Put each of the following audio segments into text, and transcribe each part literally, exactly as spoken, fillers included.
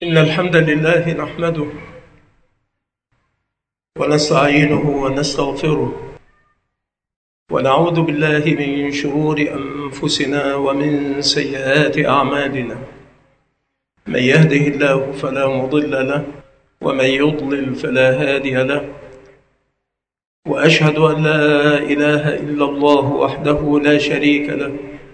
إن الحمد لله نحمده ونستعينه ونستغفره ونعوذ بالله من شرور أنفسنا ومن سيئات أعمالنا. من يهده الله فلا مضل له ومن يضلل فلا هادي له، وأشهد أن لا إله إلا الله وحده لا شريك له،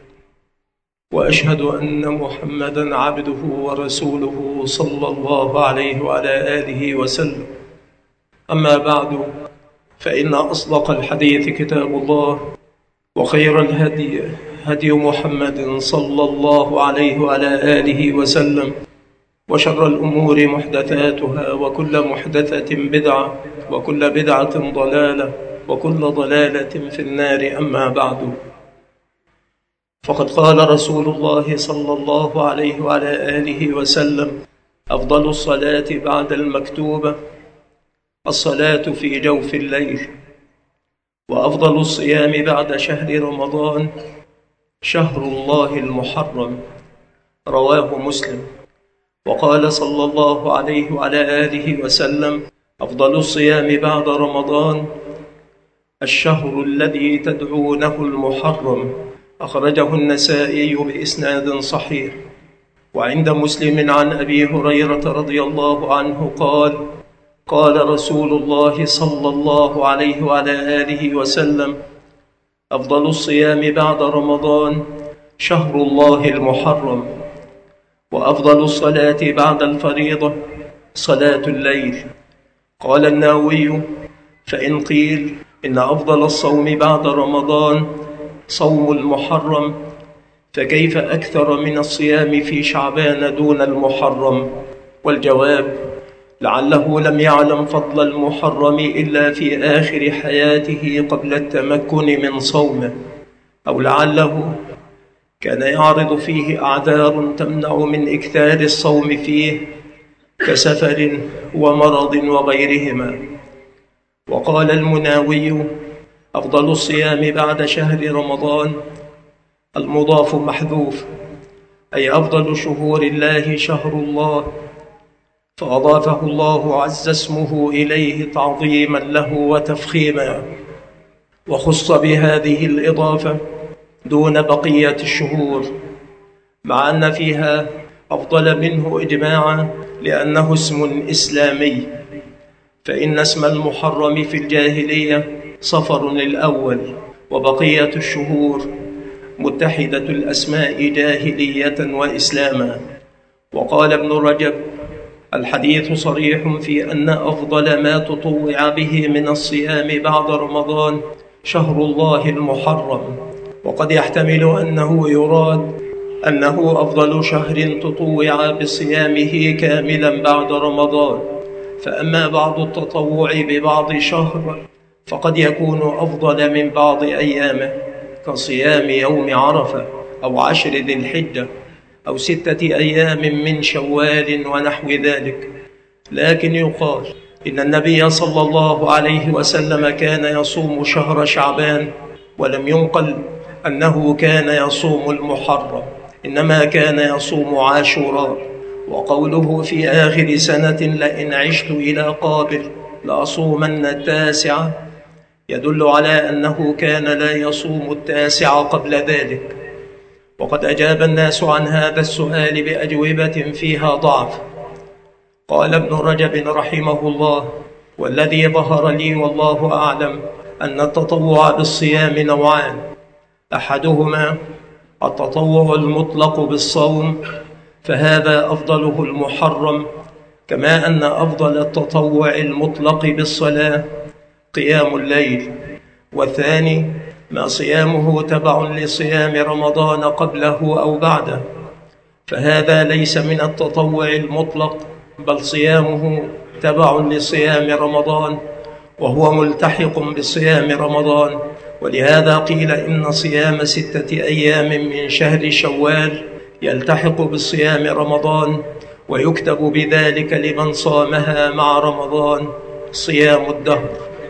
وأشهد أن محمدًا عبده ورسوله صلى الله عليه وعلى آله وسلم. أما بعد، فإن أصدق الحديث كتاب الله، وخير الهدي هدي محمد صلى الله عليه وعلى آله وسلم، وشر الأمور محدثاتها، وكل محدثة بدعة، وكل بدعة ضلالة، وكل ضلالة في النار. أما بعد، فقد قال رسول الله صلى الله عليه وعلى آله وسلم: أفضل الصلاة بعد المكتوبة الصلاة في جوف الليل، وأفضل الصيام بعد شهر رمضان شهر الله المحرم. رواه مسلم. وقال صلى الله عليه وعلى آله وسلم: أفضل الصيام بعد رمضان الشهر الذي تدعونه المحرم. أخرجه النسائي بإسناد صحيح. وعند مسلم عن أبي هريرة رضي الله عنه قال: قال رسول الله صلى الله عليه وعلى آله وسلم: أفضل الصيام بعد رمضان شهر الله المحرم، وأفضل الصلاة بعد الفريضة صلاة الليل. قال النووي: فإن قيل إن أفضل الصوم بعد رمضان صوم المحرم، فكيف أكثر من الصيام في شعبان دون المحرم؟ والجواب: لعله لم يعلم فضل المحرم إلا في آخر حياته قبل التمكن من صومه، أو لعله كان يعرض فيه أعذار تمنع من إكثار الصوم فيه كسفر ومرض وغيرهما. وقال المناوي: أفضل الصيام بعد شهر رمضان المضاف محذوف، أي أفضل شهور الله شهر الله، فأضافه الله عز اسمه إليه تعظيما له وتفخيما، وخص بهذه الإضافة دون بقية الشهور، مع أن فيها أفضل منه إجماعا لأنه اسم إسلامي، فإن اسم المحرم في الجاهلية صفر الأول، وبقية الشهور متحدة الأسماء جاهلية وإسلاما. وقال ابن رجب: الحديث صريح في أن أفضل ما تطوع به من الصيام بعد رمضان شهر الله المحرم، وقد يحتمل أنه يراد أنه أفضل شهر تطوع بصيامه كاملا بعد رمضان. فأما بعض التطوع ببعض شهر فقد يكون أفضل من بعض أيامه، كصيام يوم عرفة أو عشر ذي الحجة أو ستة أيام من شوال ونحو ذلك. لكن يقال إن النبي صلى الله عليه وسلم كان يصوم شهر شعبان، ولم ينقل أنه كان يصوم المحرم، إنما كان يصوم عاشوراء. وقوله في آخر سنة: لئن عشت إلى قابل لأصومن التاسعة، يدل على أنه كان لا يصوم التاسع قبل ذلك. وقد أجاب الناس عن هذا السؤال بأجوبة فيها ضعف. قال ابن رجب رحمه الله: والذي ظهر لي والله أعلم أن التطوع بالصيام نوعان: أحدهما التطوع المطلق بالصوم، فهذا أفضله المحرم، كما أن أفضل التطوع المطلق بالصلاة قيام الليل. والثاني ما صيامه تبع لصيام رمضان قبله أو بعده، فهذا ليس من التطوع المطلق، بل صيامه تبع لصيام رمضان، وهو ملتحق بصيام رمضان. ولهذا قيل إن صيام ستة أيام من شهر شوال يلتحق بصيام رمضان، ويكتب بذلك لمن صامها مع رمضان صيام الدهر.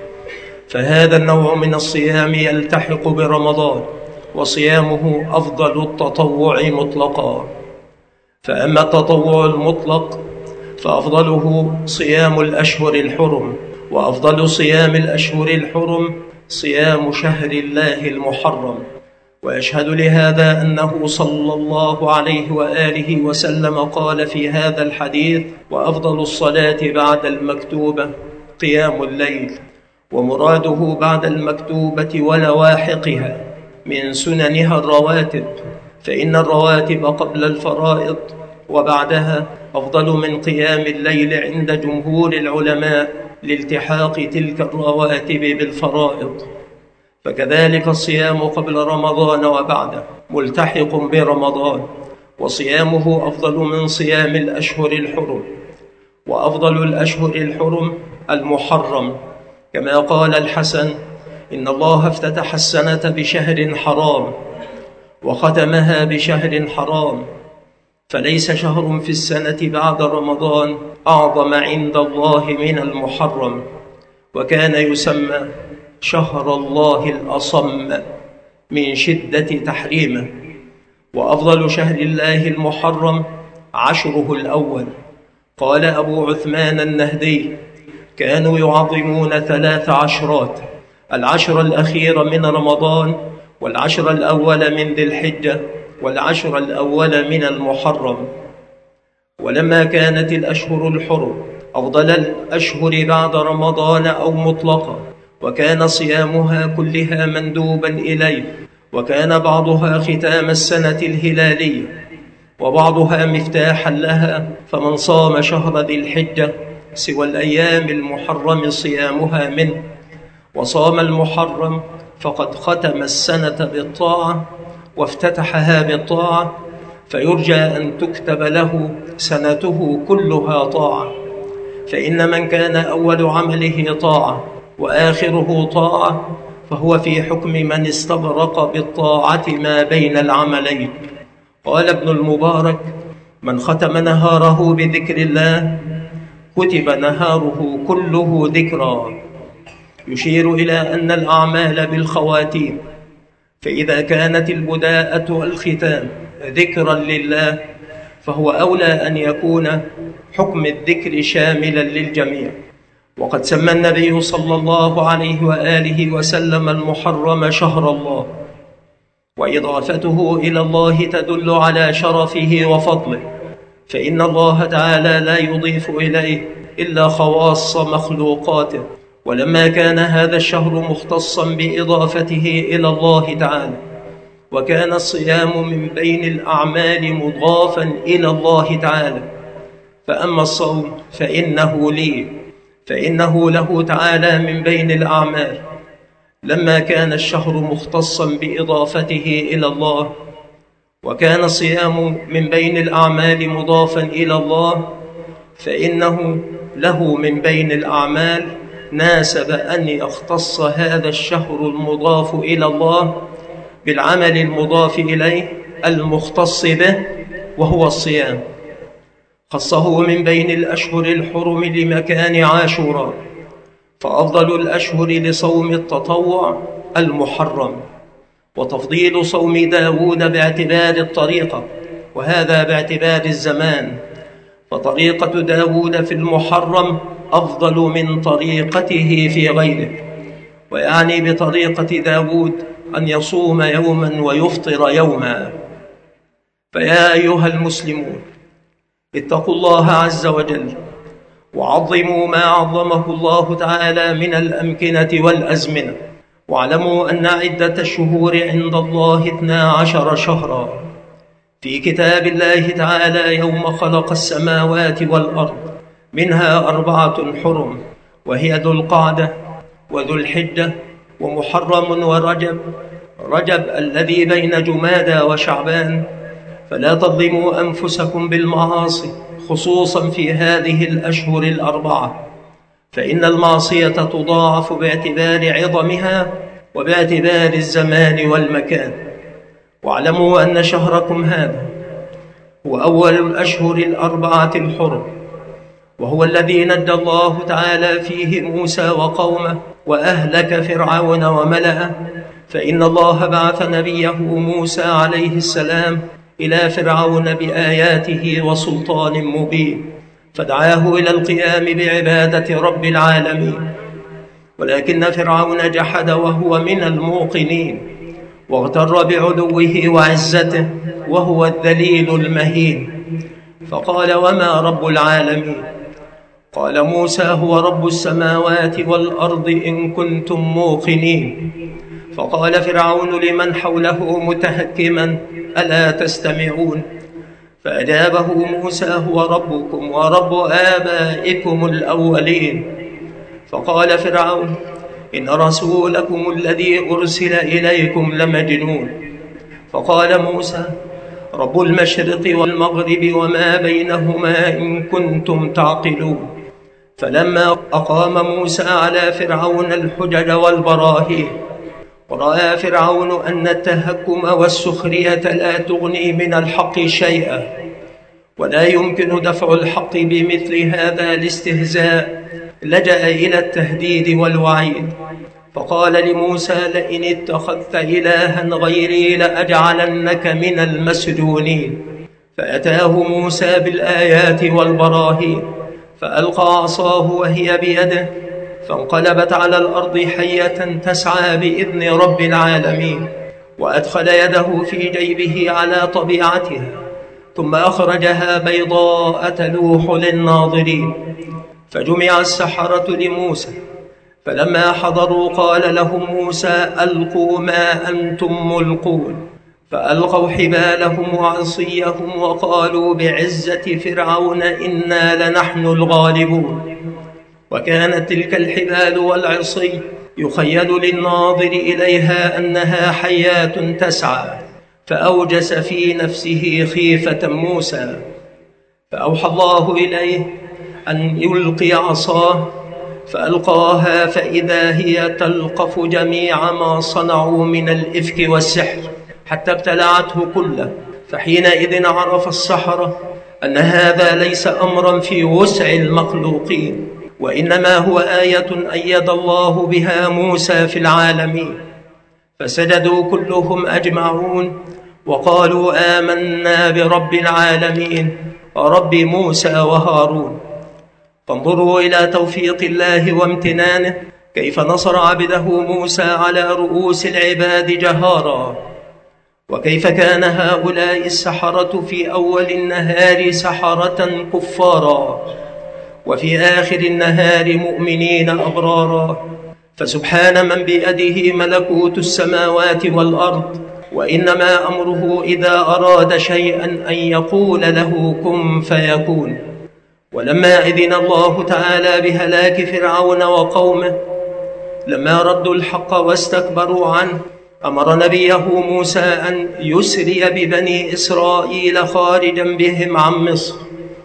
فهذا النوع من الصيام يلتحق برمضان، وصيامه أفضل التطوع مطلقا. فأما التطوع المطلق فأفضله صيام الأشهر الحرم، وأفضل صيام الأشهر الحرم صيام شهر الله المحرم. ويشهد لهذا أنه صلى الله عليه وآله وسلم قال في هذا الحديث: وأفضل الصلاة بعد المكتوبة قيام الليل. ومراده بعد المكتوبة ولواحقها من سننها الرواتب، فإن الرواتب قبل الفرائض وبعدها أفضل من قيام الليل عند جمهور العلماء لالتحاق تلك الرواتب بالفرائض. فكذلك الصيام قبل رمضان وبعده ملتحق برمضان، وصيامه أفضل من صيام الأشهر الحرم. وأفضل الأشهر الحرم المحرم، كما قال الحسن: إن الله افتتح السنة بشهر حرام وختمها بشهر حرام، فليس شهر في السنة بعد رمضان أعظم عند الله من المحرم، وكان يسمى شهر الله الأصم من شدة تحريمه. وأفضل شهر الله المحرم عشره الأول. قال أبو عثمان النهدي: كانوا يعظمون ثلاث عشرات: العشر الأخير من رمضان، والعشر الأول من ذي الحجة، والعشر الأول من المحرم. ولما كانت الأشهر الحرم أفضل الأشهر بعد رمضان أو مطلقا، وكان صيامها كلها مندوبا إليه، وكان بعضها ختام السنة الهلالية وبعضها مفتاحا لها، فمن صام شهر ذي الحجة سوى الأيام المحرم صيامها منه، وصام المحرم فقد ختم السنة بالطاعة وافتتحها بالطاعة، فيرجى أن تكتب له سنته كلها طاعة. فإن من كان أول عمله طاعة وآخره طاعة فهو في حكم من استبرق بالطاعة ما بين العملين. قال ابن المبارك: من ختم نهاره بذكر الله كتب نهاره كله ذكرا، يشير إلى أن الأعمال بالخواتيم، فإذا كانت البداءة والختام ذكرا لله فهو أولى أن يكون حكم الذكر شاملا للجميع. وقد سمى النبي صلى الله عليه وآله وسلم المحرم شهر الله، وإضافته إلى الله تدل على شرفه وفضله، فإن الله تعالى لا يضيف إليه إلا خواص مخلوقاته. ولما كان هذا الشهر مختصا بإضافته إلى الله تعالى، وكان الصيام من بين الأعمال مضافا إلى الله تعالى، فأما الصوم فإنه لي، فإنه له تعالى من بين الأعمال. لما كان الشهر مختصا بإضافته إلى الله، وكان الصيام من بين الأعمال مضافا إلى الله، فإنه له من بين الأعمال، ناسب أن يختص هذا الشهر المضاف إلى الله بالعمل المضاف إليه المختص به، وهو الصيام. خصه من بين الأشهر الحرم لمكان عاشوراء، فأفضل الأشهر لصوم التطوع المحرم، وتفضيل صوم داود باعتبار الطريقة، وهذا باعتبار الزمان، فطريقة داود في المحرم أفضل من طريقته في غيره. ويعني بطريقة داود أن يصوم يوما ويفطر يوما. فيا أيها المسلمون، اتقوا الله عز وجل وعظموا ما عظمه الله تعالى من الأمكنة والأزمنة، واعلموا أن عدة الشهور عند الله اثنا عشر شهرا في كتاب الله تعالى يوم خلق السماوات والأرض، منها أربعة حرم، وهي ذو القعدة وذو الحجة ومحرم ورجب، رجب الذي بين جمادى وشعبان. فلا تظلموا أنفسكم بالمعاصي، خصوصا في هذه الأشهر الأربعة، فإن المعصية تضاعف باعتبار عظمها وباعتبار الزمان والمكان. واعلموا أن شهركم هذا هو أول الأشهر الأربعة الحرم، وهو الذي نجى الله تعالى فيه موسى وقومه وأهلك فرعون وملأه. فإن الله بعث نبيه موسى عليه السلام إلى فرعون بآياته وسلطان مبين، فدعاه إلى القيام بعبادة رب العالمين، ولكن فرعون جحد وهو من الموقنين، واغتر بعلوه وعزته وهو الذليل المهين، فقال: وما رب العالمين؟ قال موسى: هو رب السماوات والأرض إن كنتم موقنين. فقال فرعون لمن حوله متهكما: ألا تستمعون؟ فأجابه موسى: هو ربكم ورب آبائكم الأولين. فقال فرعون: إن رسولكم الذي أرسل إليكم لمجنون. فقال موسى: رب المشرق والمغرب وما بينهما إن كنتم تعقلون. فلما أقام موسى على فرعون الحجج والبراهين، ورأى فرعون أن التهكم والسخرية لا تغني من الحق شيئا، ولا يمكن دفع الحق بمثل هذا الاستهزاء، لجأ إلى التهديد والوعيد، فقال لموسى: لئن اتخذت إلها غيري لأجعلنك من المسجونين. فأتاه موسى بالآيات والبراهين، فألقى عصاه وهي بيده، فانقلبت على الأرض حية تسعى بإذن رب العالمين، وأدخل يده في جيبه على طبيعتها، ثم أخرجها بيضاء تلوح للناظرين. فجمع السحرة لموسى، فلما حضروا قال لهم موسى: ألقوا ما أنتم ملقون. فألقوا حبالهم وعصيهم وقالوا: بعزة فرعون إنا لنحن الغالبون. وكانت تلك الحبال والعصي يخيل للناظر إليها أنها حيات تسعى، فأوجس في نفسه خيفة موسى، فأوحى الله إليه أن يلقي عصاه، فألقاها فإذا هي تلقف جميع ما صنعوا من الإفك والسحر حتى ابتلعته كله. فحينئذ عرف السحرة أن هذا ليس أمرا في وسع المخلوقين، وإنما هو آية أيد الله بها موسى في العالمين. فسجدوا كلهم أجمعون وقالوا: آمنا برب العالمين رب موسى وهارون. فانظروا إلى توفيق الله وامتنانه، كيف نصر عبده موسى على رؤوس العباد جهارا، وكيف كان هؤلاء السحرة في أول النهار سحرة كفارا، وفي آخر النهار مؤمنين أبرارا. فسبحان من بيده ملكوت السماوات والأرض، وإنما أمره إذا أراد شيئا أن يقول له كن فيكون. ولما أذن الله تعالى بهلاك فرعون وقومه لما ردوا الحق واستكبروا عنه، أمر نبيه موسى أن يسري ببني إسرائيل خارجا بهم عن مصر،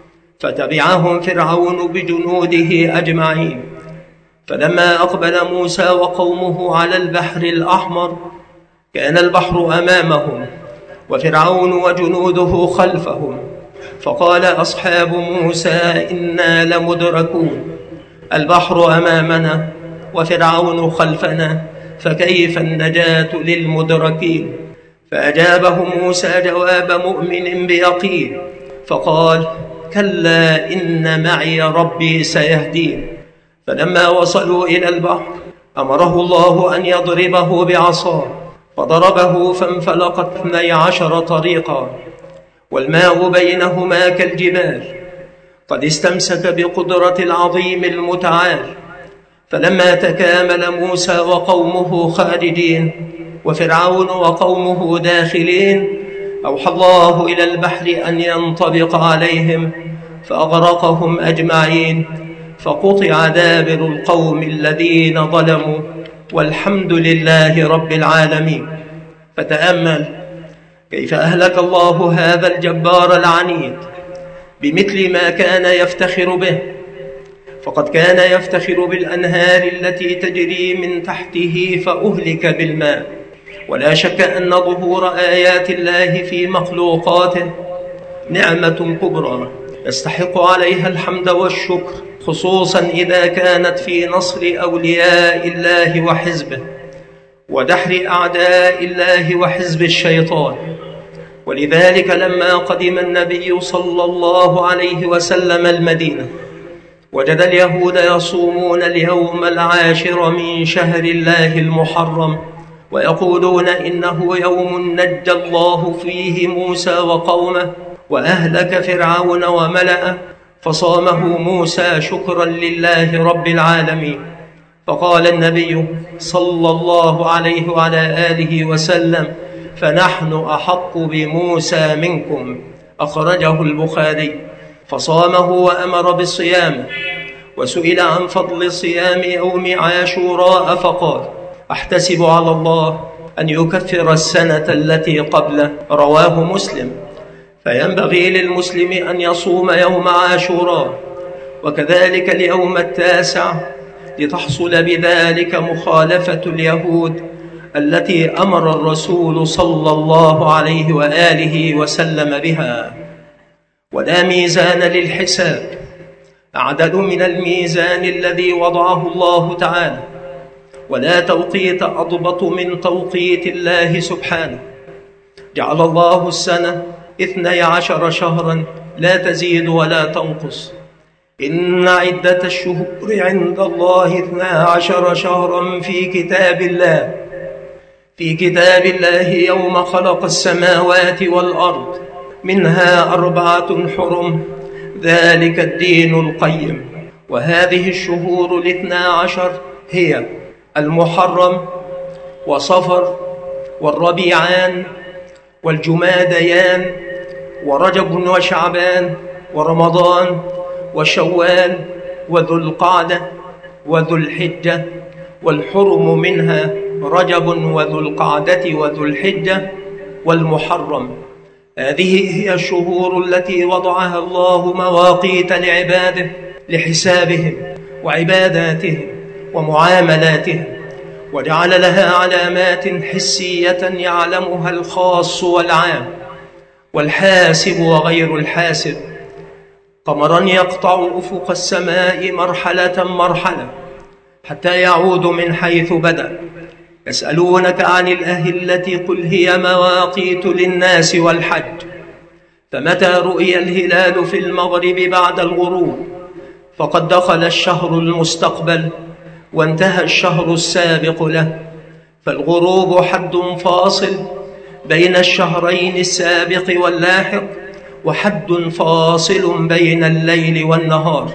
فتبعهم فرعون بجنوده أجمعين. فلما أقبل موسى وقومه على البحر الأحمر كان البحر أمامهم وفرعون وجنوده خلفهم، فقال أصحاب موسى: إنا لمدركون، البحر أمامنا وفرعون خلفنا، فكيف النجاة للمدركين؟ فأجابهم موسى جواب مؤمن بيقين، فقال: كلا إن معي ربي سيهدين. فلما وصلوا إلى البحر أمره الله أن يضربه بعصاه، فضربه فانفلقت اثني عشر طريقا، والماء بينهما كالجبال، قد استمسك بقدرة العظيم المتعال. فلما تكامل موسى وقومه خارجين وفرعون وقومه داخلين، أوحى الله إلى البحر أن ينطبق عليهم فأغرقهم أجمعين، فقطع دابر القوم الذين ظلموا، والحمد لله رب العالمين. فتأمل كيف أهلك الله هذا الجبار العنيد بمثل ما كان يفتخر به، فقد كان يفتخر بالأنهار التي تجري من تحته فأهلك بالماء. ولا شك أن ظهور آيات الله في مخلوقاته نعمة كبرى يستحق عليها الحمد والشكر، خصوصا إذا كانت في نصر أولياء الله وحزبه، ودحر أعداء الله وحزب الشيطان، ولذلك لما قدم النبي صلى الله عليه وسلم المدينة وجد اليهود يصومون اليوم العاشر من شهر الله المحرم ويقولون إنه يوم نجى الله فيه موسى وقومه وأهلك فرعون وملأه، فصامه موسى شكرا لله رب العالمين. فقال النبي صلى الله عليه وعلى آله وسلم: فنحن أحق بموسى منكم، أخرجه البخاري. فصامه وأمر بالصيام، وسئل عن فضل صيام يوم عاشوراء فقال: أحتسب على الله أن يكفر السنة التي قبله، رواه مسلم. فينبغي للمسلم أن يصوم يوم عاشوراء وكذلك اليوم التاسع، لتحصل بذلك مخالفة اليهود التي أمر الرسول صلى الله عليه وآله وسلم بها. ولا ميزان للحساب أعدل من الميزان الذي وضعه الله تعالى، ولا توقيت أضبط من توقيت الله سبحانه. جعل الله السنة اثني عشر شهرا لا تزيد ولا تنقص. إن عدة الشهور عند الله اثنا عشر شهرا في كتاب الله في كتاب الله يوم خلق السماوات والأرض منها أربعة حرم، ذلك الدين القيم. وهذه الشهور الاثنا عشر هي المحرم وصفر والربيعان والجماديان ورجب وشعبان ورمضان وشوال وذو القعدة وذو الحجة، والحرم منها رجب وذو القعدة وذو الحجة والمحرم. هذه هي الشهور التي وضعها الله مواقيت لعباده لحسابهم وعباداتهم ومعاملاتهم، وجعل لها علامات حسية يعلمها الخاص والعام والحاسب وغير الحاسب. قمرا يقطع أفق السماء مرحلة مرحلة حتى يعود من حيث بدأ. يسألونك عن الأهلة قل هي مواقيت للناس والحج، فمتى رؤي الهلال في المغرب بعد الغروب فقد دخل الشهر المستقبل وانتهى الشهر السابق له، فالغروب حد فاصل بين الشهرين السابق واللاحق، وحد فاصل بين الليل والنهار،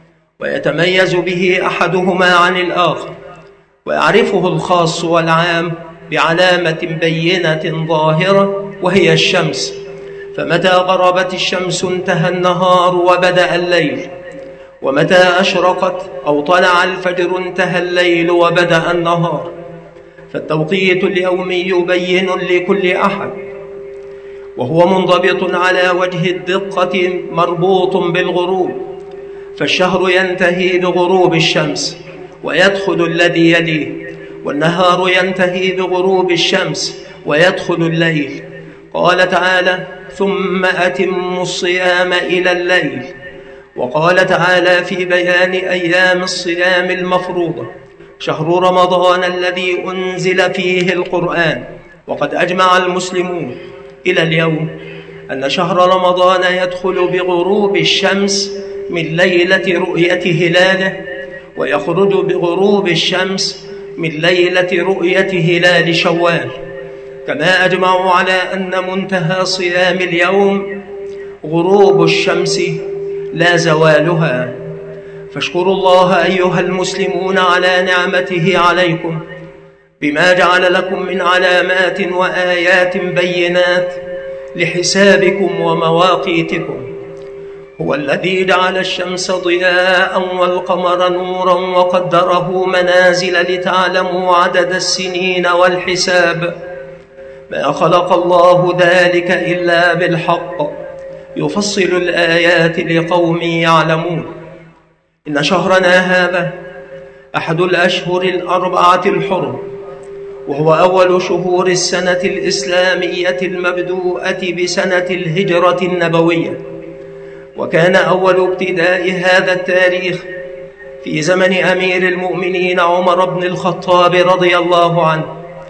ويتميز به أحدهما عن الآخر، ويعرفه الخاص والعام بعلامة بينة ظاهرة وهي الشمس، فمتى غربت الشمس انتهى النهار وبدأ الليل، ومتى أشرقت أو طلع الفجر انتهى الليل وبدأ النهار. فالتوقيت اليومي يبين لكل أحد، وهو منضبط على وجه الدقة مربوط بالغروب، فالشهر ينتهي بغروب الشمس ويدخل الذي يليه، والنهار ينتهي بغروب الشمس ويدخل الليل. قال تعالى: ثم أتموا الصيام إلى الليل. وقال تعالى في بيان أيام الصيام المفروضة: شهر رمضان الذي أنزل فيه القرآن. وقد أجمع المسلمون إلى اليوم أن شهر رمضان يدخل بغروب الشمس من ليلة رؤية هلاله، ويخرج بغروب الشمس من ليلة رؤية هلال شوال. كما أجمعوا على أن منتهى صيام اليوم غروب الشمس لا زوالها. فاشكروا الله أيها المسلمون على نعمته عليكم بما جعل لكم من علامات وآيات بينات لحسابكم ومواقيتكم. هو الذي جعل الشمس ضياء والقمر نورا وقدره منازل لتعلموا عدد السنين والحساب. ما خلق الله ذلك إلا بالحق، يفصل الآيات لقوم يعلمون. إن شهرنا هذا أحد الأشهر الأربعة الحرم، وهو أول شهور السنة الإسلامية المبدوءة بسنة الهجرة النبوية، وكان أول ابتداء هذا التاريخ في زمن أمير المؤمنين عمر بن الخطاب رضي الله عنه.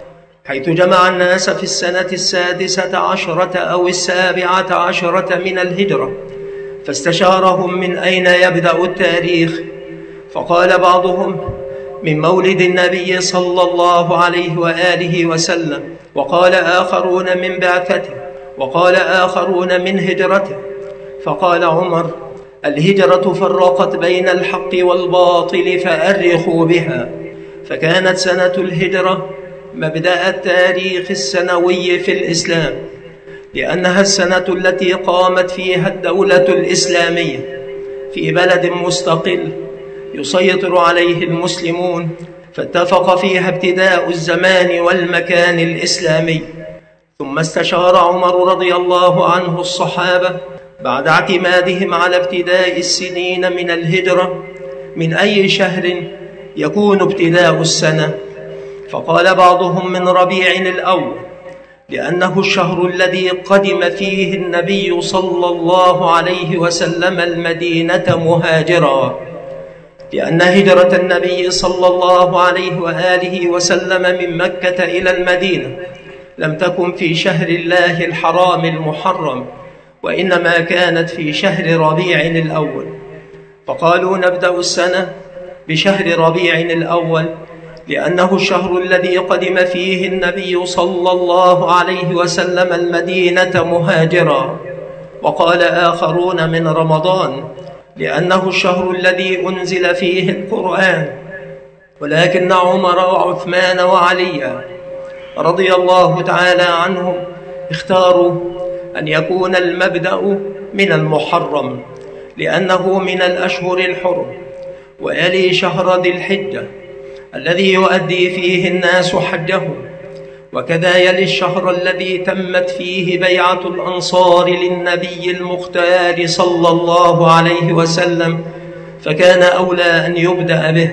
حيث جمع الناس في السنة السادسة عشرة أو السابعة عشرة من الهجرة، فاستشارهم من أين يبدأ التاريخ، فقال بعضهم من مولد النبي صلى الله عليه وآله وسلم، وقال آخرون من بعثته، وقال آخرون من هجرته. فقال عمر: الهجرة فرقت بين الحق والباطل فأرخوا بها. فكانت سنة الهجرة مبدأ التاريخ السنوي في الإسلام، لأنها السنة التي قامت فيها الدولة الإسلامية في بلد مستقل يسيطر عليه المسلمون، فاتفق فيها ابتداء الزمان والمكان الإسلامي. ثم استشار عمر رضي الله عنه الصحابة بعد اعتمادهم على ابتداء السنين من الهجرة من أي شهر يكون ابتداء السنة، فقال بعضهم من ربيع الأول، لأنه الشهر الذي قدم فيه النبي صلى الله عليه وسلم المدينة مهاجرا، لأن هجرة النبي صلى الله عليه وآله وسلم من مكة إلى المدينة لم تكن في شهر الله الحرام المحرم، وإنما كانت في شهر ربيع الأول. فقالوا نبدأ السنة بشهر ربيع الأول، لأنه الشهر الذي قدم فيه النبي صلى الله عليه وسلم المدينة مهاجرا. وقال آخرون من رمضان، لأنه الشهر الذي أنزل فيه القرآن. ولكن عمر وعثمان وعلي رضي الله تعالى عنهم اختاروا أن يكون المبدأ من المحرم، لأنه من الأشهر الحرم، ويلي شهر ذي الحجة الذي يؤدي فيه الناس حجهم، وكذا يلي الشهر الذي تمت فيه بيعة الأنصار للنبي المختار صلى الله عليه وسلم، فكان أولى أن يبدأ به.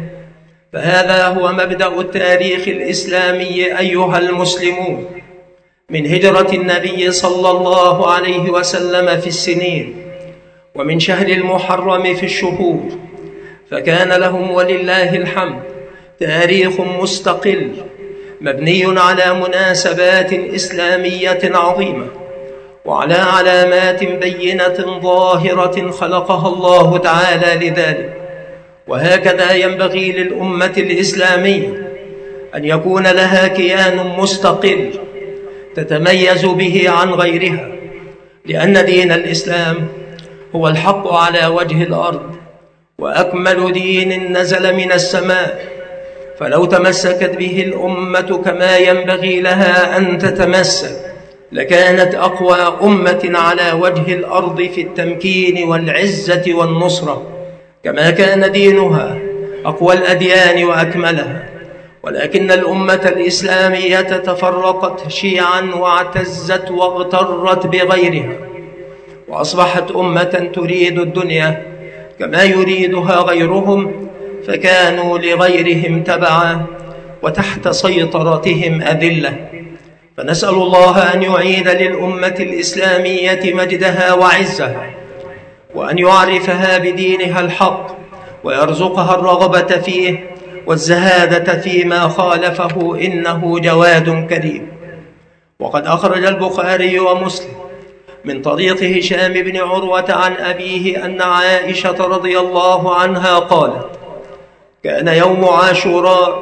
فهذا هو مبدأ التاريخ الإسلامي أيها المسلمون، من هجرة النبي صلى الله عليه وسلم في السنين، ومن شهر المحرم في الشهور. فكان لهم ولله الحمد تاريخ مستقل مبني على مناسبات إسلامية عظيمة، وعلى علامات بينة ظاهرة خلقها الله تعالى لذلك. وهكذا ينبغي للأمة الإسلامية أن يكون لها كيان مستقل تتميز به عن غيرها، لأن دين الإسلام هو الحق على وجه الأرض، وأكمل دين نزل من السماء. فلو تمسكت به الأمة كما ينبغي لها أن تتمسك لكانت أقوى أمة على وجه الأرض في التمكين والعزة والنصرة، كما كان دينها أقوى الأديان وأكملها. ولكن الأمة الإسلامية تفرقت شيعا واعتزت واغترت بغيرها، وأصبحت أمة تريد الدنيا كما يريدها غيرهم، فكانوا لغيرهم تبعا وتحت سيطرتهم أذلة. فنسأل الله أن يعيد للأمة الإسلامية مجدها وعزها، وأن يعرفها بدينها الحق، ويرزقها الرغبة فيه والزهادة فيما خالفه، إنه جواد كريم. وقد أخرج البخاري ومسلم من طريق هشام بن عروة عن أبيه أن عائشة رضي الله عنها قالت: كان يوم عاشوراء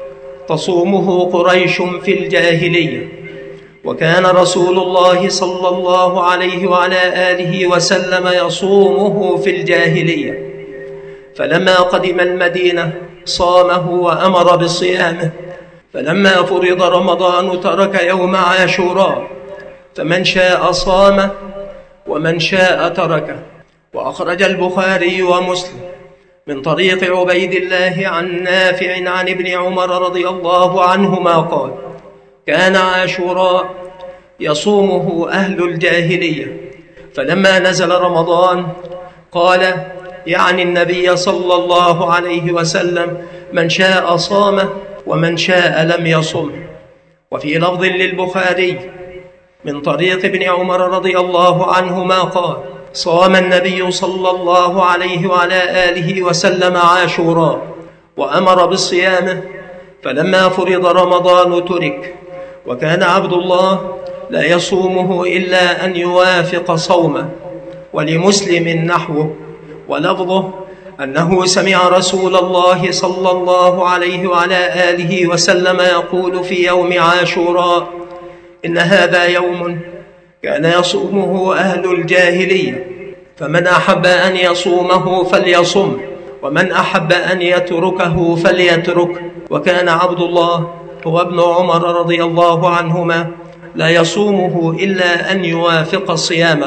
تصومه قريش في الجاهلية، وكان رسول الله صلى الله عليه وعلى آله وسلم يصومه في الجاهلية، فلما قدم المدينة صامه وأمر بصيامه، فلما فرض رمضان ترك يوم عاشوراء، فمن شاء صام ومن شاء تركه. وأخرج البخاري ومسلم من طريق عبيد الله عن نافع عن ابن عمر رضي الله عنهما قال: كان عاشوراء يصومه أهل الجاهلية، فلما نزل رمضان قال يعني النبي صلى الله عليه وسلم: من شاء صام ومن شاء لم يصم. وفي لفظ للبخاري من طريق ابن عمر رضي الله عنهما قال: صام النبي صلى الله عليه وعلى آله وسلم عاشوراء وأمر بالصيام، فلما فرض رمضان ترك، وكان عبد الله لا يصومه إلا أن يوافق صومه. ولمسلم نحوه، ولفظه أنه سمع رسول الله صلى الله عليه وعلى آله وسلم يقول في يوم عاشوراء: إن هذا يوم كان يصومه أهل الجاهلية، فمن أحب أن يصومه فليصم، ومن أحب أن يتركه فليترك. وكان عبد الله هو ابن عمر رضي الله عنهما لا يصومه إلا أن يوافق صيامه.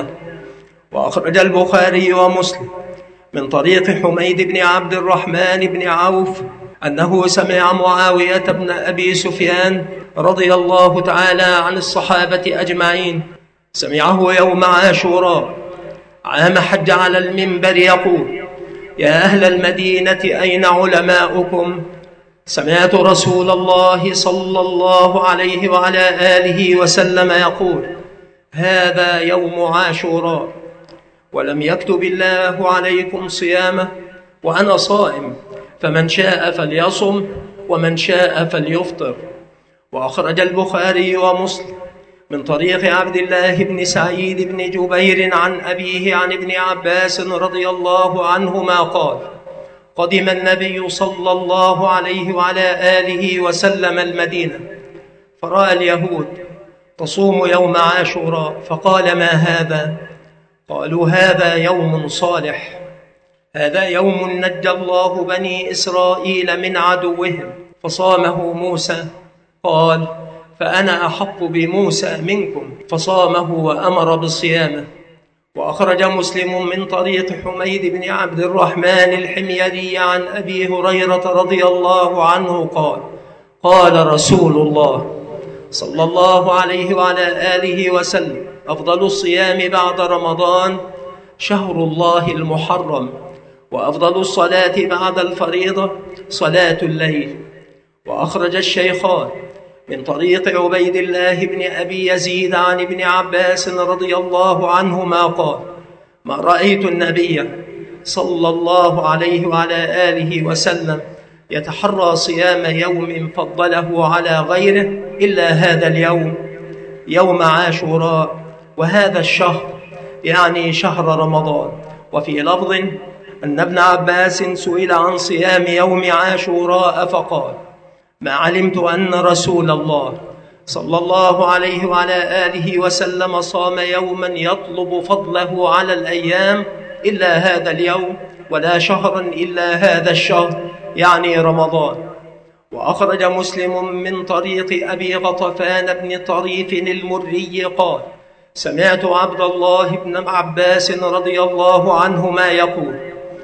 وأخرج البخاري ومسلم من طريق حميد بن عبد الرحمن بن عوف أنه سمع معاوية بن أبي سفيان رضي الله تعالى عن الصحابة أجمعين سمعه يوم عاشوراء عام حج على المنبر يقول: يا أهل المدينة أين علماؤكم؟ سمعت رسول الله صلى الله عليه وعلى آله وسلم يقول: هذا يوم عاشوراء، ولم يكتب الله عليكم صيامه، وأنا صائم، فمن شاء فليصم ومن شاء فليفطر. وأخرج البخاري ومسلم من طريق عبد الله بن سعيد بن جبير عن أبيه عن ابن عباس رضي الله عنهما قال: قدم النبي صلى الله عليه وعلى آله وسلم المدينة، فرأى اليهود تصوم يوم عاشوراء، فقال: ما هذا؟ قالوا: هذا يوم صالح، هذا يوم نجى الله بني إسرائيل من عدوهم فصامه موسى. قال: فأنا أحق بموسى منكم، فصامه وأمر بصيامه. وأخرج مسلم من طريق حميد بن عبد الرحمن الحميري عن أبي هريرة رضي الله عنه قال: قال رسول الله صلى الله عليه وعلى آله وسلم: أفضل الصيام بعد رمضان شهر الله المحرم، وأفضل الصلاة بعد الفريضة صلاة الليل. وأخرج الشيخان من طريق عبيد الله بن أبي يزيد عن ابن عباس رضي الله عنهما قال: ما رأيت النبي صلى الله عليه وعلى آله وسلم يتحرى صيام يوم فضله على غيره إلا هذا اليوم، يوم عاشوراء، وهذا الشهر يعني شهر رمضان. وفي لفظ أن ابن عباس سئل عن صيام يوم عاشوراء فقال: ما علمت أن رسول الله صلى الله عليه وعلى آله وسلم صام يوما يطلب فضله على الأيام إلا هذا اليوم، ولا شهرا إلا هذا الشهر يعني رمضان. وأخرج مسلم من طريق أبي غطفان بن طريف المري قال: سمعت عبد الله بن عباس رضي الله عنهما يقول: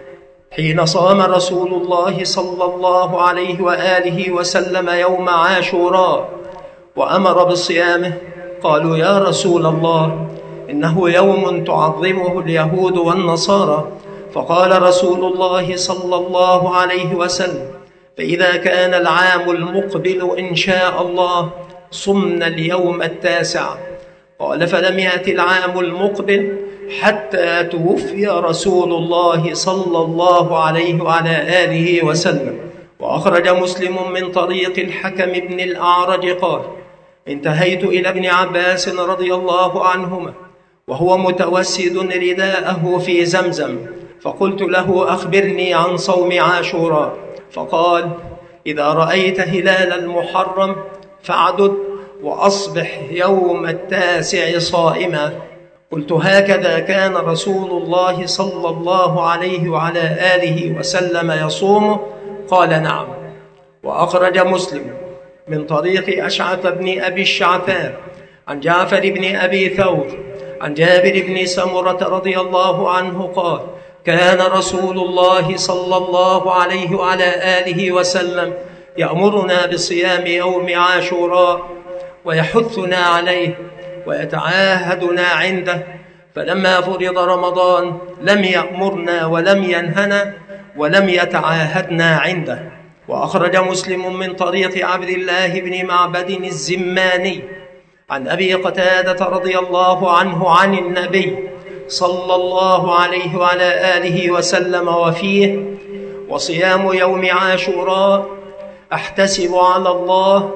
حين صام رسول الله صلى الله عليه وآله وسلم يوم عاشوراء وأمر بصيامه، قالوا: يا رسول الله، إنه يوم تعظمه اليهود والنصارى. فقال رسول الله صلى الله عليه وسلم: فإذا كان العام المقبل إن شاء الله صمنا اليوم التاسع. قال: فلم يأت العام المقبل حتى توفي رسول الله صلى الله عليه وعلى آله وسلم. وأخرج مسلم من طريق الحكم بن الأعرج قال: انتهيت إلى ابن عباس رضي الله عنهما وهو متوسد رداءه في زمزم، فقلت له: أخبرني عن صوم عاشوراء. فقال: إذا رأيت هلال المحرم فاعدد وأصبح يوم التاسع صائما. قلت: هكذا كان رسول الله صلى الله عليه وعلى آله وسلم يصوم؟ قال: نعم. وأخرج مسلم من طريق أشعث بن أبي الشعثاء عن جعفر بن أبي ثور عن جابر بن سمرة رضي الله عنه قال: كان رسول الله صلى الله عليه وعلى آله وسلم يأمرنا بصيام يوم عاشوراء ويحثنا عليه ويتعاهدنا عنده، فلما فرض رمضان لم يأمرنا ولم ينهنا ولم يتعاهدنا عنده. وأخرج مسلم من طريق عبد الله بن معبد الزماني عن أبي قتادة رضي الله عنه عن النبي صلى الله عليه وعلى آله وسلم وفيه: وصيام يوم عاشوراء أحتسب على الله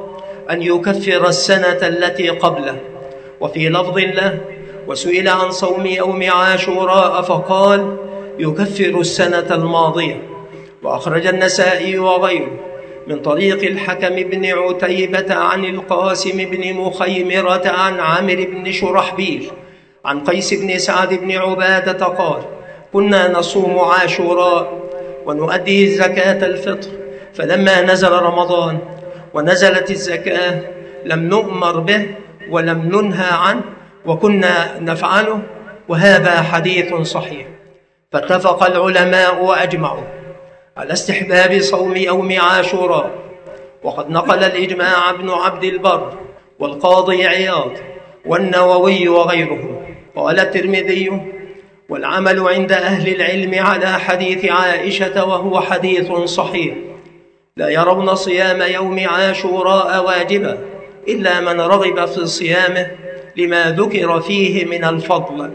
أن يكفر السنة التي قبله. وفي لفظ له: وسئل عن صوم يوم عاشوراء فقال: يكفر السنة الماضية. وأخرج النسائي وغيره من طريق الحكم بن عتيبة عن القاسم بن مخيمرة عن عامر بن شرحبيل عن قيس بن سعد بن عبادة قال: كنا نصوم عاشوراء ونؤدي زكاة الفطر، فلما نزل رمضان ونزلت الزكاة لم نؤمر به ولم ننهى عنه وكنا نفعله، وهذا حديث صحيح. فاتفق العلماء وأجمعوا على استحباب صوم يوم عاشوراء. وقد نقل الإجماع ابن عبد البر والقاضي عياض والنووي وغيرهم. قال الترمذي: والعمل عند أهل العلم على حديث عائشة وهو حديث صحيح، لا يرون صيام يوم عاشوراء واجبا إلا من رغب في صيامه لما ذكر فيه من الفضل،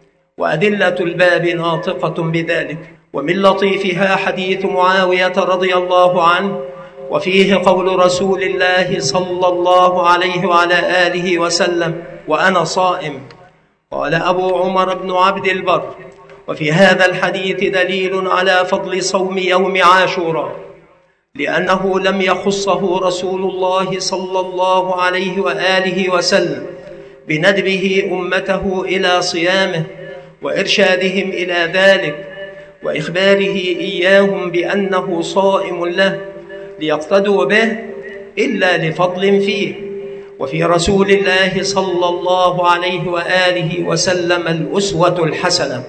وأدلة الباب ناطقة بذلك. ومن لطيفها حديث معاوية رضي الله عنه، وفيه قول رسول الله صلى الله عليه وعلى آله وسلم: وأنا صائم. قال أبو عمر بن عبد البر: وفي هذا الحديث دليل على فضل صوم يوم عاشوراء، لأنه لم يخصه رسول الله صلى الله عليه وآله وسلم بندبه أمته إلى صيامه وإرشادهم إلى ذلك وإخباره إياهم بأنه صائم له ليقتدوا به، إلا لفضل فيه. وفي رسول الله صلى الله عليه وآله وسلم الأسوة الحسنة.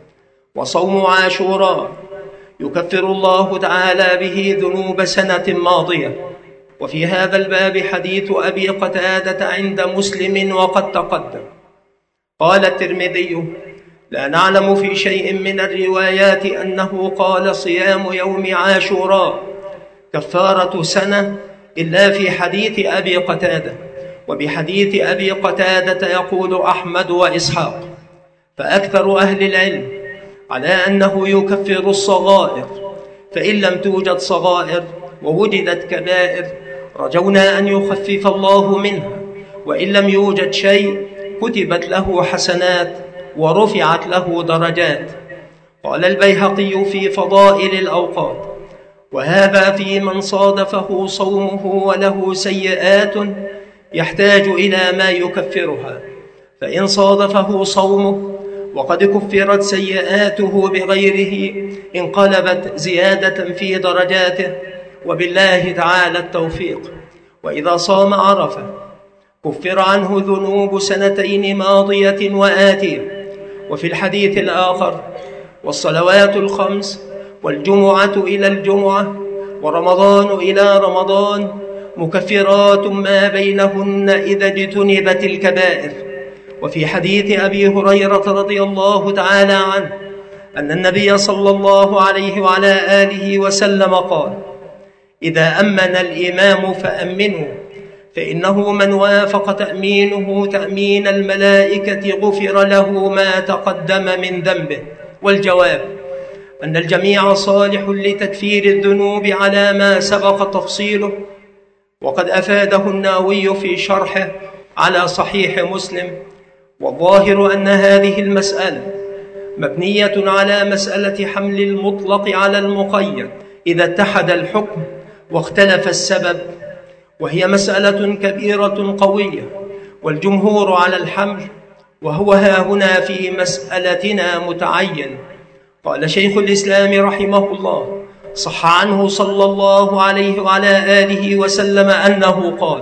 وصوم عاشوراء يكفر الله تعالى به ذنوب سنة ماضية. وفي هذا الباب حديث أبي قتادة عند مسلم وقد تقدم. قال الترمذي: لا نعلم في شيء من الروايات أنه قال صيام يوم عاشوراء كفارة سنة إلا في حديث أبي قتادة. وبحديث أبي قتادة يقول أحمد وإسحاق. فأكثر أهل العلم على أنه يكفر الصغائر، فإن لم توجد صغائر ووجدت كبائر رجونا أن يخفف الله منها، وإن لم يوجد شيء كتبت له حسنات ورفعت له درجات. قال البيهقي في فضائل الأوقات: وهذا في من صادفه صومه وله سيئات يحتاج إلى ما يكفرها، فإن صادفه صومه وقد كفرت سيئاته بغيره انقلبت زيادة في درجاته، وبالله تعالى التوفيق. وإذا صام عرفة كفر عنه ذنوب سنتين ماضية وآتية. وفي الحديث الآخر: والصلوات الخمس والجمعة إلى الجمعة ورمضان إلى رمضان مكفرات ما بينهن إذا اجتنبت الكبائر. وفي حديث أبي هريرة رضي الله تعالى عنه أن النبي صلى الله عليه وعلى آله وسلم قال: إذا أمن الإمام فأمنوا، فإنه من وافق تأمينه تأمين الملائكة غفر له ما تقدم من ذنبه. والجواب أن الجميع صالح لتكفير الذنوب على ما سبق تفصيله. وقد أفاده النووي في شرحه على صحيح مسلم. والظاهر أن هذه المسألة مبنية على مسألة حمل المطلق على المقيد إذا اتحد الحكم واختلف السبب، وهي مسألة كبيرة قوية، والجمهور على الحمل، وهو ها هنا في مسألتنا متعين. قال شيخ الإسلام رحمه الله: صح عنه صلى الله عليه وعلى آله وسلم أنه قال: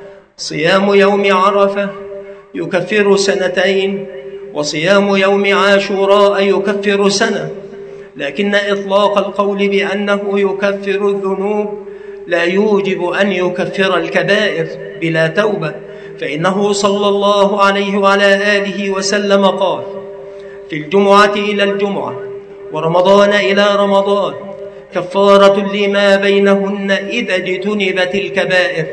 صيام يوم عرفة يكفر سنتين، وصيام يوم عاشوراء يكفر سنة. لكن إطلاق القول بأنه يكفر الذنوب لا يوجب أن يكفر الكبائر بلا توبة، فإنه صلى الله عليه وعلى آله وسلم قال: في الجمعة إلى الجمعة ورمضان إلى رمضان كفارة لما بينهن إذا اجتنبت الكبائر.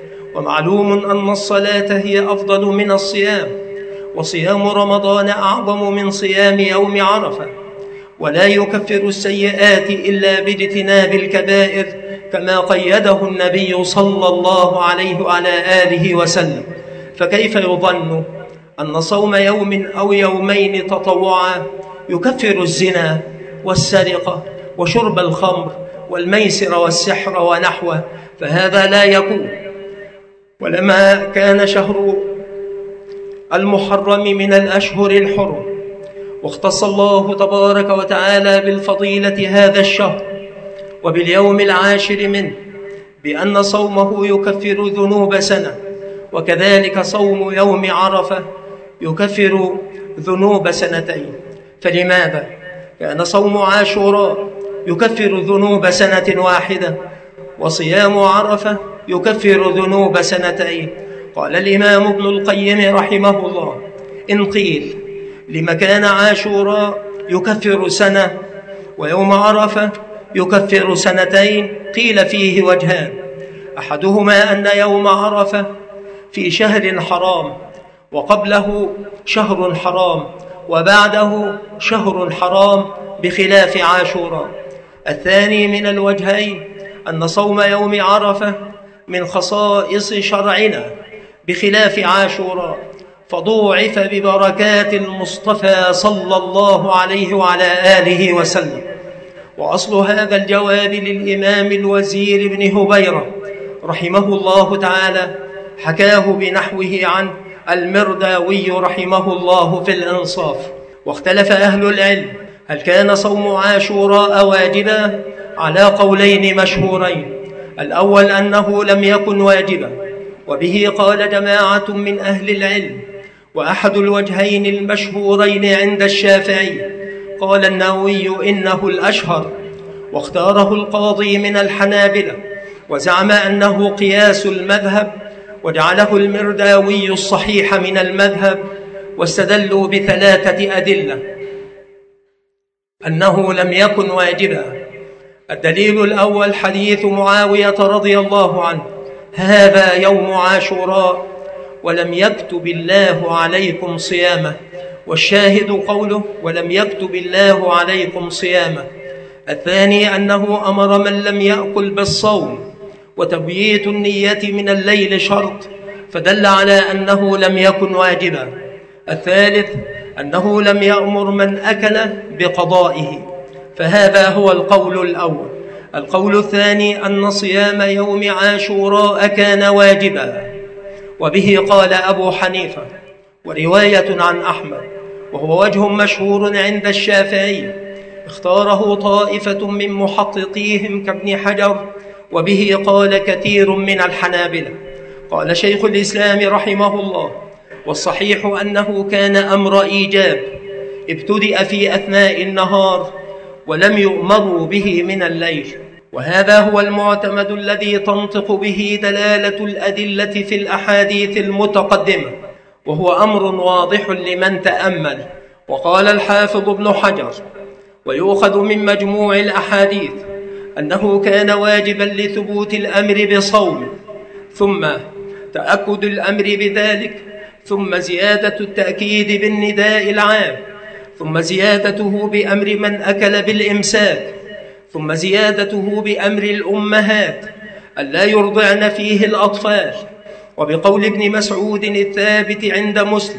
ومعلوم أن الصلاة هي أفضل من الصيام، وصيام رمضان أعظم من صيام يوم عرفة. ولا يكفر السيئات إلا باجتناب الكبائر كما قيده النبي صلى الله عليه وعلى آله وسلم. فكيف يظن أن صوم يوم أو يومين تطوعا يكفر الزنا والسرقة وشرب الخمر والميسر والسحر ونحوه؟ فهذا لا يكون. ولما كان شهر المحرم من الأشهر الحرم، واختص الله تبارك وتعالى بالفضيلة هذا الشهر وباليوم العاشر منه بأن صومه يكفر ذنوب سنة، وكذلك صوم يوم عرفة يكفر ذنوب سنتين، فلماذا كان صوم عاشوراء يكفر ذنوب سنة واحدة وصيام عرفة يكفر ذنوب سنتين؟ قال الإمام ابن القيم رحمه الله: إن قيل لما كان عاشوراء يكفر سنة ويوم عرفة يكفر سنتين، قيل فيه وجهان: أحدهما أن يوم عرفة في شهر حرام، وقبله شهر حرام، وبعده شهر حرام بخلاف عاشوراء. الثاني من الوجهين أن صوم يوم عرفة من خصائص شرعنا بخلاف عاشوراء، فضوعف ببركات المصطفى صلى الله عليه وعلى آله وسلم. وأصل هذا الجواب للإمام الوزير بن هبيرة رحمه الله تعالى، حكاه بنحوه عن المرداوي رحمه الله في الإنصاف. واختلف أهل العلم هل كان صوم عاشوراء واجبا على قولين مشهورين: الأول أنه لم يكن واجبا، وبه قال جماعة من أهل العلم، وأحد الوجهين المشهورين عند الشافعي قال النووي إنه الأشهر، واختاره القاضي من الحنابلة وزعم أنه قياس المذهب، وجعله المرداوي الصحيح من المذهب، واستدلوا بثلاثة أدلة أنه لم يكن واجبا. الدليل الأول حديث معاوية رضي الله عنه: هذا يوم عاشوراء ولم يكتب الله عليكم صيامه، والشاهد قوله: ولم يكتب الله عليكم صيامه. الثاني أنه أمر من لم يأكل بالصوم، وتبييت النية من الليل شرط، فدل على أنه لم يكن واجبا. الثالث أنه لم يأمر من أكل بقضائه، فهذا هو القول الأول. القول الثاني أن صيام يوم عاشوراء كان واجبا، وبه قال أبو حنيفة، ورواية عن أحمد، وهو وجه مشهور عند الشافعي اختاره طائفة من محققيهم كابن حجر، وبه قال كثير من الحنابلة. قال شيخ الإسلام رحمه الله: والصحيح أنه كان أمر إيجاب ابتدأ في أثناء النهار ولم يؤمروا به من الليل، وهذا هو المعتمد الذي تنطق به دلالة الأدلة في الأحاديث المتقدمة، وهو أمر واضح لمن تأمل. وقال الحافظ ابن حجر: ويؤخذ من مجموع الأحاديث أنه كان واجبا لثبوت الأمر بصوم، ثم تأكد الأمر بذلك، ثم زيادة التأكيد بالنداء العام، ثم زيادته بأمر من أكل بالإمساك، ثم زيادته بأمر الأمهات ألا يرضعن فيه الأطفال. وبقول ابن مسعود الثابت عند مسلم: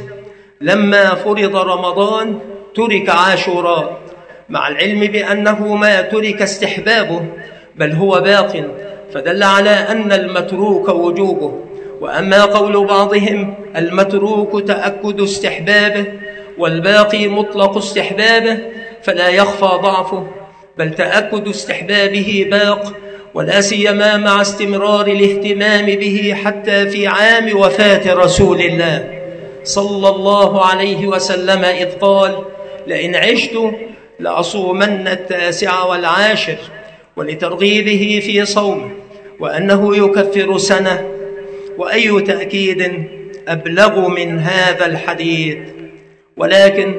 لما فرض رمضان ترك عاشوراء، مع العلم بأنه ما ترك استحبابه بل هو باق، فدل على أن المتروك وجوبه. وأما قول بعضهم المتروك تأكد استحبابه والباقي مطلق استحبابه فلا يخفى ضعفه، بل تأكد استحبابه باق، ولا سيما مع استمرار الاهتمام به حتى في عام وفاة رسول الله صلى الله عليه وسلم، إذ قال: لئن عشت لأصومن التاسع والعاشر، ولترغيبه في صومه، وأنه يكفر سنة. وأي تأكيد أبلغ من هذا الحديث؟ ولكن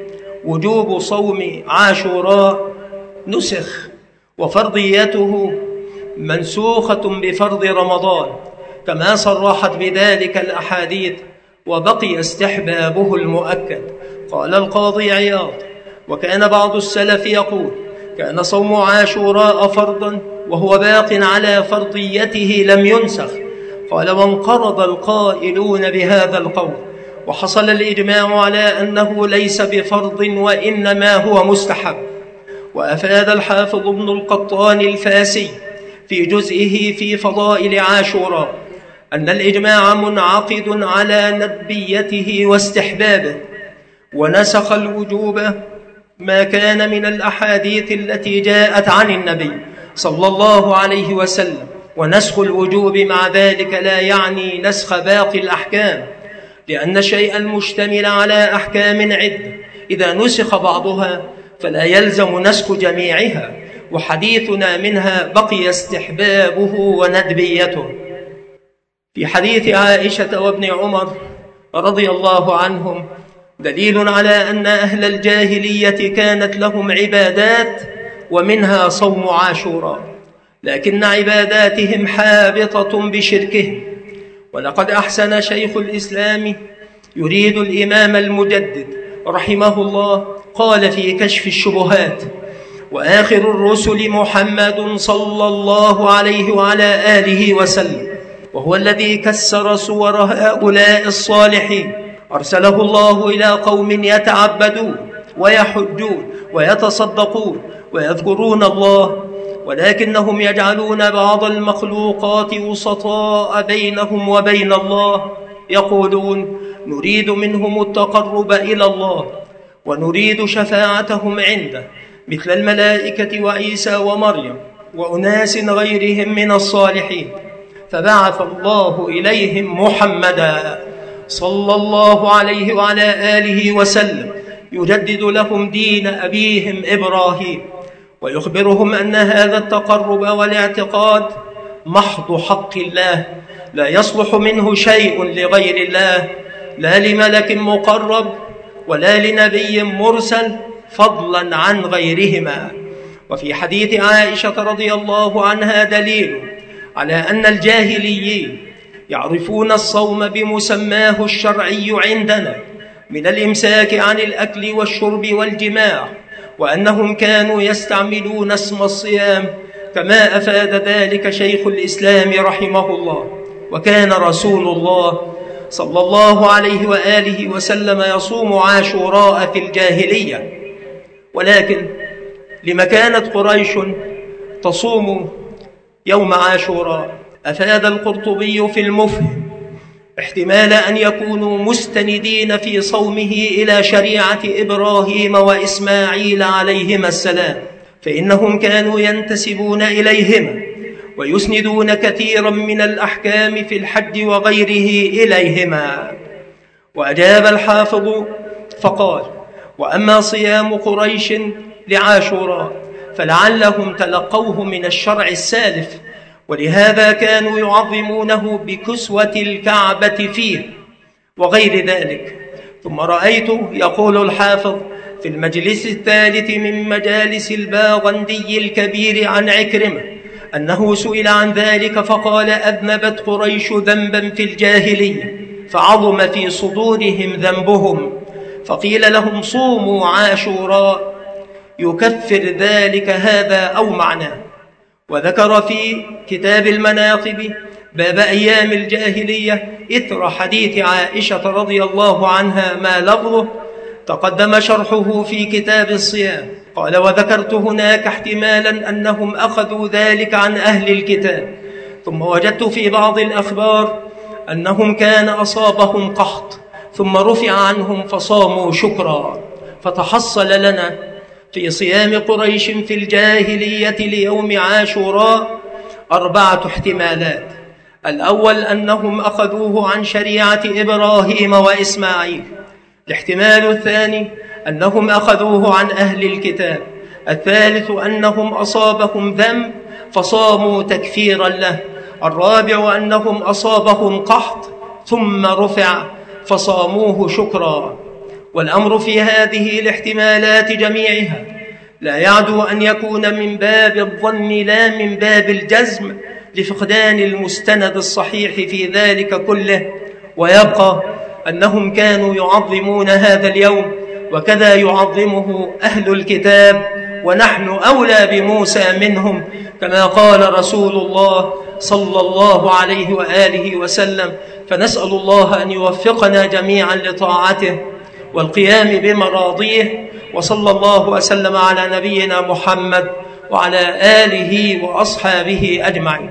وجوب صوم عاشوراء نسخ، وفرضيته منسوخة بفرض رمضان كما صرحت بذلك الأحاديث، وبقي استحبابه المؤكد. قال القاضي عياض: وكان بعض السلف يقول: كان صوم عاشوراء فرضا وهو باق على فرضيته لم ينسخ. قال: وانقرض القائلون بهذا القول، وحصل الإجماع على أنه ليس بفرض وإنما هو مستحب. وأفاد الحافظ ابن القطان الفاسي في جزئه في فضائل عاشوراء أن الإجماع منعقد على ندبيته واستحبابه، ونسخ الوجوب ما كان من الأحاديث التي جاءت عن النبي صلى الله عليه وسلم. ونسخ الوجوب مع ذلك لا يعني نسخ باقي الأحكام، لأن الشيء المشتمل على أحكام عدة إذا نسخ بعضها فلا يلزم نسخ جميعها، وحديثنا منها بقي استحبابه وندبيته. في حديث عائشة وابن عمر رضي الله عنهم دليل على أن أهل الجاهلية كانت لهم عبادات ومنها صوم عاشوراء، لكن عباداتهم حابطة بشركهم. ولقد أحسن شيخ الإسلام يريد الإمام المجدد رحمه الله قال في كشف الشبهات: وآخر الرسل محمد صلى الله عليه وعلى آله وسلم، وهو الذي كسر صور هؤلاء الصالحين. أرسله الله إلى قوم يتعبدون ويحجون ويتصدقون ويذكرون الله، ولكنهم يجعلون بعض المخلوقات وسطاء بينهم وبين الله، يقولون: نريد منهم التقرب إلى الله ونريد شفاعتهم عنده، مثل الملائكة وعيسى ومريم وأناس غيرهم من الصالحين. فبعث الله إليهم محمدا صلى الله عليه وعلى آله وسلم يجدد لهم دين أبيهم إبراهيم، ويخبرهم أن هذا التقرب والاعتقاد محض حق الله، لا يصلح منه شيء لغير الله، لا لملك مقرب ولا لنبي مرسل، فضلا عن غيرهما. وفي حديث عائشة رضي الله عنها دليل على أن الجاهليين يعرفون الصوم بمسماه الشرعي عندنا من الإمساك عن الأكل والشرب والجماع، وأنهم كانوا يستعملون اسم الصيام كما أفاد ذلك شيخ الإسلام رحمه الله. وكان رسول الله صلى الله عليه وآله وسلم يصوم عاشوراء في الجاهلية، ولكن لما كانت قريش تصوم يوم عاشوراء أفاد القرطبي في المفهم احتمال أن يكونوا مستندين في صومه إلى شريعة إبراهيم وإسماعيل عليهما السلام، فإنهم كانوا ينتسبون إليهما ويسندون كثيرا من الأحكام في الحج وغيره إليهما. وأجاب الحافظ فقال: وأما صيام قريش لعاشوراء فلعلهم تلقوه من الشرع السالف، ولهذا كانوا يعظمونه بكسوة الكعبة فيه وغير ذلك. ثم رأيت يقول الحافظ في المجلس الثالث من مجالس الباغندي الكبير عن عكرمة أنه سئل عن ذلك فقال: أذنبت قريش ذنبا في الجاهلية فعظم في صدورهم ذنبهم، فقيل لهم: صوموا عاشوراء يكفر ذلك هذا أو معناه. وذكر في كتاب المناقب باب أيام الجاهلية إثر حديث عائشة رضي الله عنها ما لفظه تقدم شرحه في كتاب الصيام. قال: وذكرت هناك احتمالا أنهم أخذوا ذلك عن أهل الكتاب، ثم وجدت في بعض الأخبار أنهم كان أصابهم قحط ثم رفع عنهم فصاموا شكرا، فتحصل لنا في صيام قريش في الجاهلية ليوم عاشوراء أربعة احتمالات. الأول أنهم أخذوه عن شريعة إبراهيم وإسماعيل. الاحتمال الثاني أنهم أخذوه عن أهل الكتاب. الثالث أنهم أصابهم ذنب فصاموا تكفيرا له. الرابع أنهم أصابهم قحط ثم رفع فصاموه شكرا. والأمر في هذه الاحتمالات جميعها لا يعدو أن يكون من باب الظن لا من باب الجزم لفقدان المستند الصحيح في ذلك كله، ويبقى أنهم كانوا يعظمون هذا اليوم وكذا يعظمه أهل الكتاب، ونحن أولى بموسى منهم، كما قال رسول الله صلى الله عليه وآله وسلم. فنسأل الله أن يوفقنا جميعا لطاعته والقيام بمراضيه، وصلى الله وسلم على نبينا محمد وعلى آله وأصحابه أجمعين.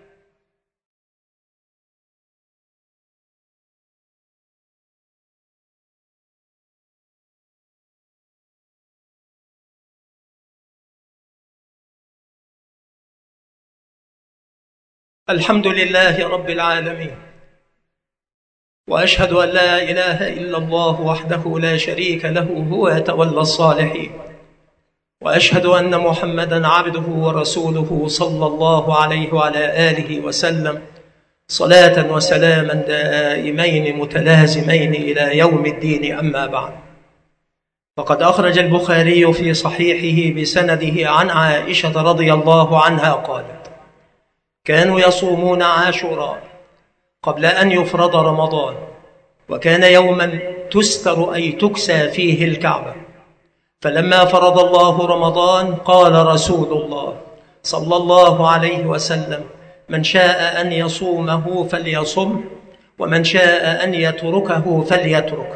الحمد لله رب العالمين، وأشهد أن لا إله إلا الله وحده لا شريك له، هو يتولى الصالحين. وأشهد أن محمدًا عبده ورسوله صلى الله عليه وعلى آله وسلم، صلاة وسلاما دائمين متلازمين إلى يوم الدين. أما بعد، فقد أخرج البخاري في صحيحه بسنده عن عائشة رضي الله عنها قالت: كانوا يصومون عاشوراء قبل أن يفرض رمضان، وكان يوما تستر أي تكسى فيه الكعبة، فلما فرض الله رمضان قال رسول الله صلى الله عليه وسلم: من شاء أن يصومه فليصم، ومن شاء أن يتركه فليترك.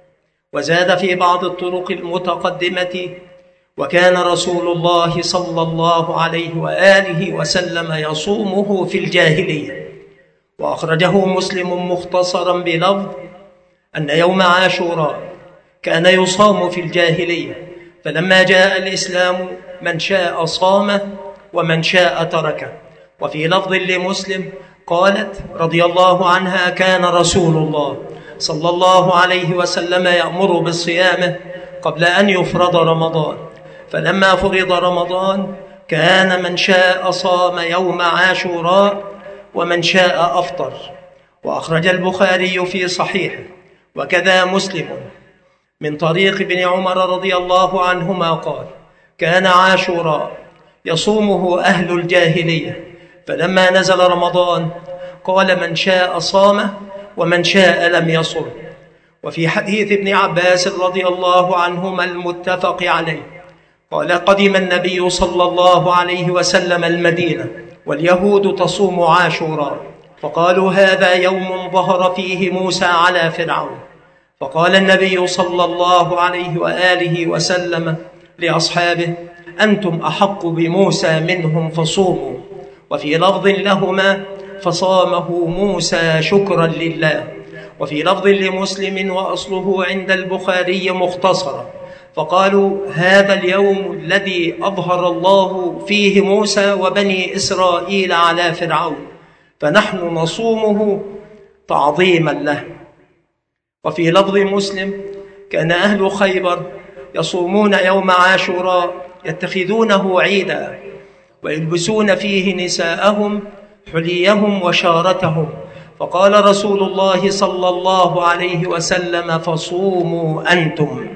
وزاد في بعض الطرق المتقدمة: وكان رسول الله صلى الله عليه وآله وسلم يصومه في الجاهلية. وأخرجه مسلم مختصرا بلفظ أن يوم عاشوراء كان يصام في الجاهلية، فلما جاء الإسلام من شاء صامه ومن شاء تركه. وفي لفظ لمسلم قالت رضي الله عنها: كان رسول الله صلى الله عليه وسلم يأمر بالصيام قبل أن يفرض رمضان، فلما فرض رمضان كان من شاء صام يوم عاشوراء ومن شاء أفطر. وأخرج البخاري في صحيحه وكذا مسلم من طريق ابن عمر رضي الله عنهما قال: كان عاشوراء يصومه أهل الجاهلية، فلما نزل رمضان قال: من شاء صامه ومن شاء لم يصم. وفي حديث ابن عباس رضي الله عنهما المتفق عليه قال: قدم النبي صلى الله عليه وسلم المدينة واليهود تصوم عاشوراء، فقالوا: هذا يوم ظهر فيه موسى على فرعون. فقال النبي صلى الله عليه وآله وسلم لأصحابه: أنتم أحق بموسى منهم فصوموا. وفي لفظ لهما: فصامه موسى شكرا لله. وفي لفظ لمسلم وأصله عند البخاري مختصرا، فقالوا: هذا اليوم الذي أظهر الله فيه موسى وبني إسرائيل على فرعون، فنحن نصومه تعظيما له. وفي لفظ مسلم: كان أهل خيبر يصومون يوم عاشوراء يتخذونه عيدا، ويلبسون فيه نساءهم حليهم وشارتهم، فقال رسول الله صلى الله عليه وسلم: فصوموا أنتم.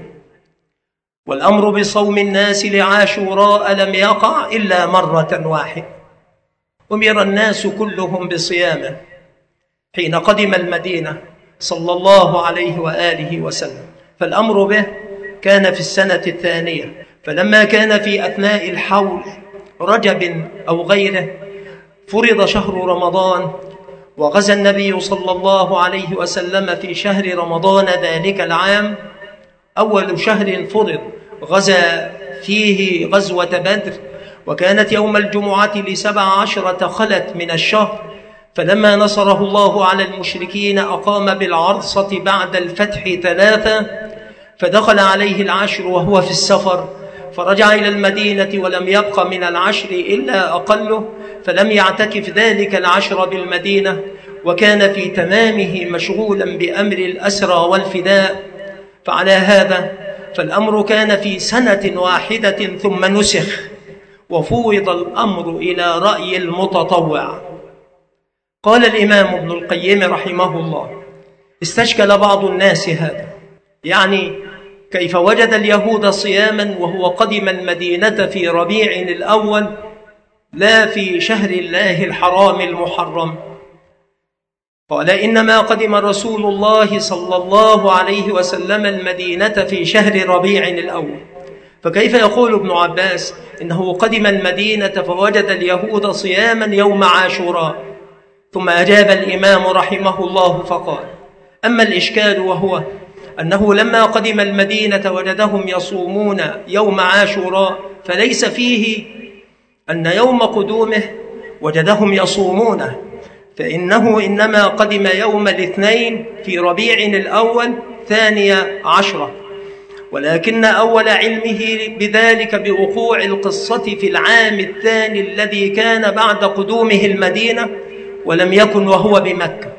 والأمر بصوم الناس لعاشوراء لم يقع إلا مرة واحدة، أمر الناس كلهم بصيامه حين قدم المدينة صلى الله عليه وآله وسلم، فالأمر به كان في السنة الثانية، فلما كان في أثناء الحول رجب أو غيره فرض شهر رمضان، وغزا النبي صلى الله عليه وسلم في شهر رمضان ذلك العام، أول شهر فرض غزا فيه غزوة بدر، وكانت يوم الجمعة لسبع عشرة خلت من الشهر، فلما نصره الله على المشركين أقام بالعرصة بعد الفتح ثلاثة، فدخل عليه العشر وهو في السفر، فرجع إلى المدينة ولم يبق من العشر إلا أقله، فلم يعتكف ذلك العشر بالمدينة، وكان في تمامه مشغولا بأمر الأسرى والفداء. فعلى هذا فالأمر كان في سنة واحدة ثم نسخ، وفوض الأمر إلى رأي المتطوع. قال الإمام ابن القيم رحمه الله: استشكل بعض الناس هذا، يعني كيف وجد اليهود صياما وهو قدم المدينة في ربيع الأول لا في شهر الله الحرام المحرم؟ قال: إنما قدم رسول الله صلى الله عليه وسلم المدينة في شهر ربيع الأول. فكيف يقول ابن عباس إنه قدم المدينة فوجد اليهود صياما يوم عاشوراء؟ ثم أجاب الإمام رحمه الله فقال: أما الإشكال وهو أنه لما قدم المدينة وجدهم يصومون يوم عاشوراء، فليس فيه أن يوم قدومه وجدهم يصومونه، فإنه إنما قدم يوم الاثنين في ربيع الأول ثاني عشرة، ولكن أول علمه بذلك بوقوع القصة في العام الثاني الذي كان بعد قدومه المدينة، ولم يكن وهو بمكة.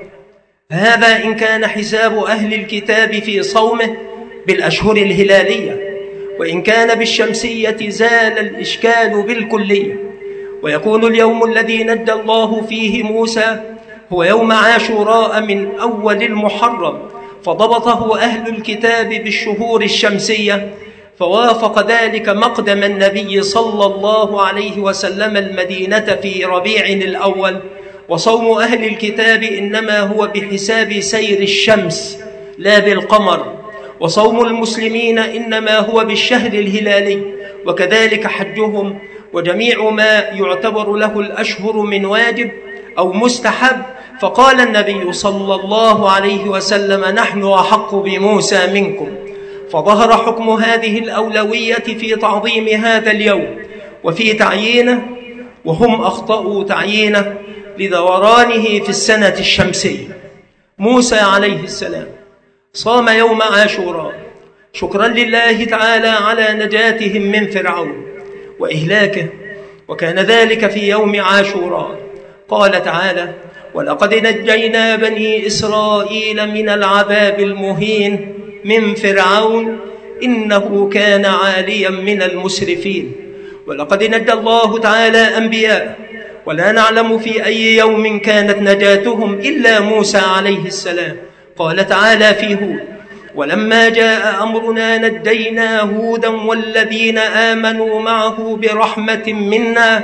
هذا إن كان حساب أهل الكتاب في صومه بالأشهر الهلالية، وإن كان بالشمسية زال الإشكال بالكلية، ويكون اليوم الذي نجى الله فيه موسى هو يوم عاشوراء من أول المحرم، فضبطه أهل الكتاب بالشهور الشمسية، فوافق ذلك مقدم النبي صلى الله عليه وسلم المدينة في ربيع الأول. وصوم أهل الكتاب إنما هو بحساب سير الشمس لا بالقمر، وصوم المسلمين إنما هو بالشهر الهلالي، وكذلك حجهم وجميع ما يعتبر له الأشهر من واجب أو مستحب. فقال النبي صلى الله عليه وسلم: نحن أحق بموسى منكم. فظهر حكم هذه الأولوية في تعظيم هذا اليوم وفي تعيينه، وهم أخطأوا تعيينه لدورانه في السنة الشمسية. موسى عليه السلام صام يوم عاشوراء شكرا لله تعالى على نجاتهم من فرعون وإهلاكه، وكان ذلك في يوم عاشوراء. قال تعالى: ولقد نجينا بني إسرائيل من العذاب المهين من فرعون إنه كان عاليا من المسرفين. ولقد نجى الله تعالى أنبياء، ولا نعلم في أي يوم كانت نجاتهم إلا موسى عليه السلام. قال تعالى في هود: ولما جاء أمرنا نجينا هودا والذين آمنوا معه برحمة منا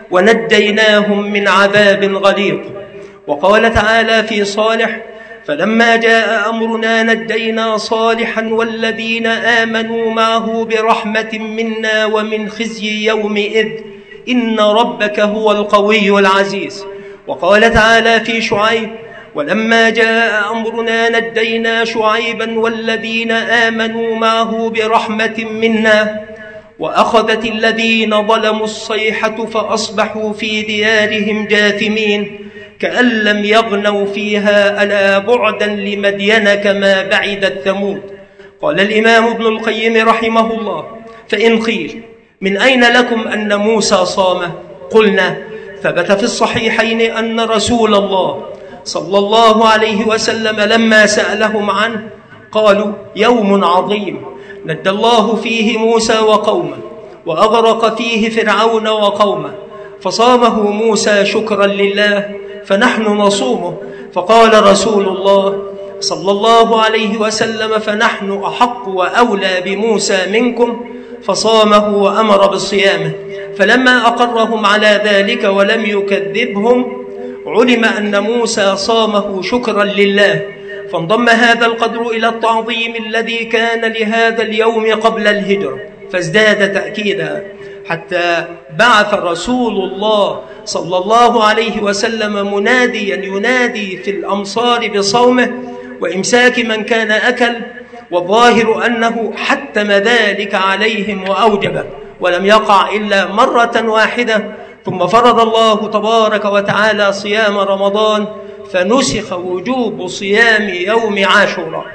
ونجيناهم من عذاب غليظ. وقال تعالى في صالح: فلما جاء أمرنا نجينا صالحا والذين آمنوا معه برحمة منا ومن خزي يومئذ إن ربك هو القوي العزيز. وقال تعالى في شعيب: ولما جاء أمرنا نجينا شعيبا والذين آمنوا معه برحمة منا وأخذت الذين ظلموا الصيحة فأصبحوا في ديارهم جاثمين كأن لم يغنوا فيها ألا بعدا لمدين كما بعدت ثمود. قال الإمام ابن القيم رحمه الله: فإن قيل من أين لكم أن موسى صام؟ قلنا: ثبت في الصحيحين أن رسول الله صلى الله عليه وسلم لما سألهم عنه قالوا: يوم عظيم نجى الله فيه موسى وقومه وأغرق فيه فرعون وقومه، فصامه موسى شكرا لله فنحن نصومه. فقال رسول الله صلى الله عليه وسلم: فنحن أحق وأولى بموسى منكم، فصامه وأمر بصيامه. فلما أقرهم على ذلك ولم يكذبهم علم أن موسى صامه شكرا لله، فانضم هذا القدر إلى التعظيم الذي كان لهذا اليوم قبل الهجرة، فازداد تأكيدا حتى بعث رسول الله صلى الله عليه وسلم مناديا ينادي في الأمصار بصومه وإمساك من كان أكل، والظاهر أنه حتم ذلك عليهم وأوجبه، ولم يقع إلا مرة واحدة، ثم فرض الله تبارك وتعالى صيام رمضان فنسخ وجوب صيام يوم عاشوراء.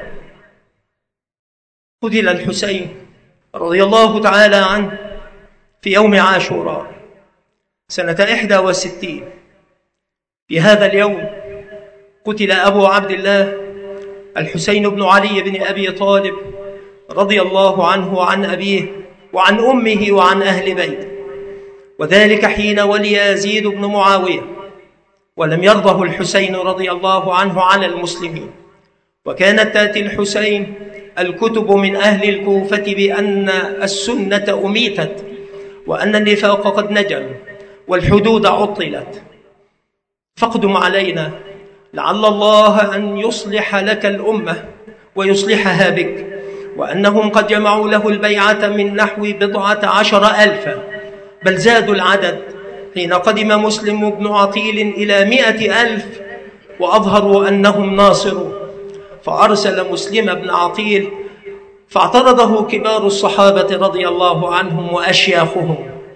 قتل الحسين رضي الله تعالى عنه في يوم عاشوراء سنة إحدى وستين. في هذا اليوم قتل أبو عبد الله الحسين بن علي بن أبي طالب رضي الله عنه وعن أبيه وعن أمه وعن أهل بيته، وذلك حين ولي يزيد بن معاوية، ولم يرضه الحسين رضي الله عنه على المسلمين. وكانت تأتي الحسين الكتب من أهل الكوفة بأن السنة أميتت وأن النفاق قد نجم والحدود عطلت، فاقدم علينا لعل الله أن يصلح لك الأمة ويصلحها بك، وأنهم قد جمعوا له البيعة من نحو بضعة عشر ألفا، بل زادوا العدد حين قدم مسلم بن عقيل إلى مئة ألف وأظهروا أنهم ناصروا. فأرسل مسلم بن عقيل فاعترضه كبار الصحابة رضي الله عنهم وأشياخهم،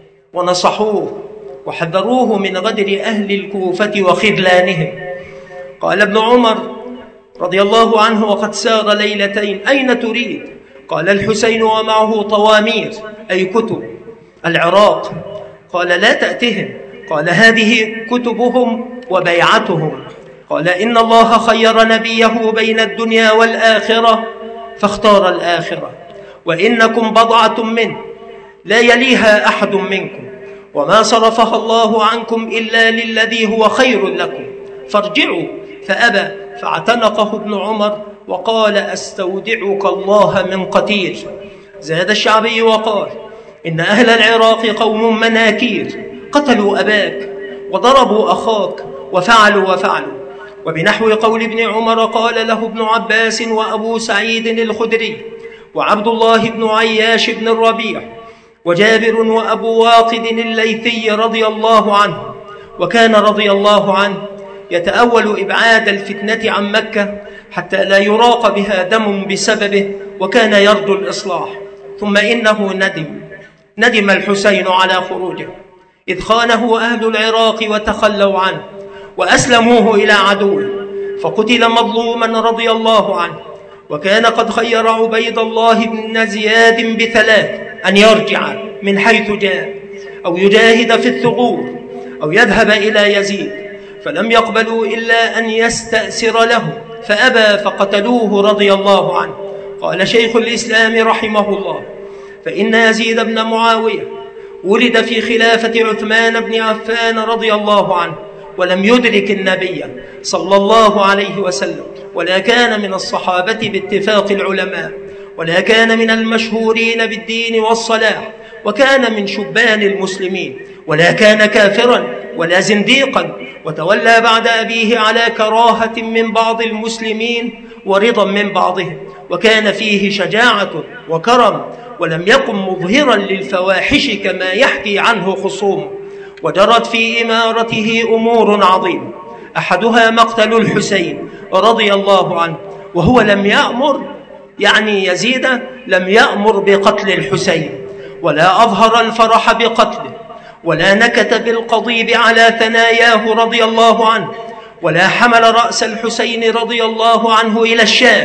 ونصحوه وحذروه من غدر أهل الكوفة وخذلانهم. قال ابن عمر رضي الله عنه وقد سار ليلتين: أين تريد؟ قال: الحسين ومعه طوامير أي كتب العراق. قال: لا تأتهم. قال: هذه كتبهم وبيعتهم. قال: إن الله خير نبيه بين الدنيا والآخرة فاختار الآخرة، وإنكم بضعة منه لا يليها أحد منكم، وما صرفها الله عنكم إلا للذي هو خير لكم، فارجعوا. فأبى، فاعتنقه ابن عمر وقال: أستودعك الله من قتيل. زاد الشعبي وقال: إن أهل العراق قوم مناكير، قتلوا أباك وضربوا أخاك وفعلوا وفعلوا. وبنحو قول ابن عمر قال له ابن عباس وأبو سعيد الخدري وعبد الله بن عياش بن الربيع وجابر وأبو واقد الليثي رضي الله عنه. وكان رضي الله عنه يتأول إبعاد الفتنة عن مكة حتى لا يراق بها دم بسببه، وكان يرجو الإصلاح. ثم إنه ندم ندم الحسين على خروجه، إذ خانه أهل العراق وتخلوا عنه وأسلموه إلى عدوه، فقتل مظلوما رضي الله عنه. وكان قد خير عبيد الله بن زياد بثلاث: أن يرجع من حيث جاء، أو يجاهد في الثغور، أو يذهب إلى يزيد، فلم يقبلوا إلا أن يستأسر له، فأبى فقتلوه رضي الله عنه. قال شيخ الإسلام رحمه الله: فإن يزيد بن معاوية ولد في خلافة عثمان بن عفان رضي الله عنه، ولم يدرك النبي صلى الله عليه وسلم، ولا كان من الصحابة باتفاق العلماء، ولا كان من المشهورين بالدين والصلاح، وكان من شبان المسلمين، ولا كان كافرا ولا زنديقا، وتولى بعد أبيه على كراهة من بعض المسلمين ورضا من بعضهم، وكان فيه شجاعة وكرم، ولم يكن مظهرا للفواحش كما يحكي عنه خصومه. وجرت في إمارته أمور عظيمة، أحدها مقتل الحسين رضي الله عنه، وهو لم يأمر، يعني يزيد لم يأمر بقتل الحسين، ولا أظهر الفرح بقتله، ولا نكت بالقضيب على ثناياه رضي الله عنه، ولا حمل رأس الحسين رضي الله عنه إلى الشام،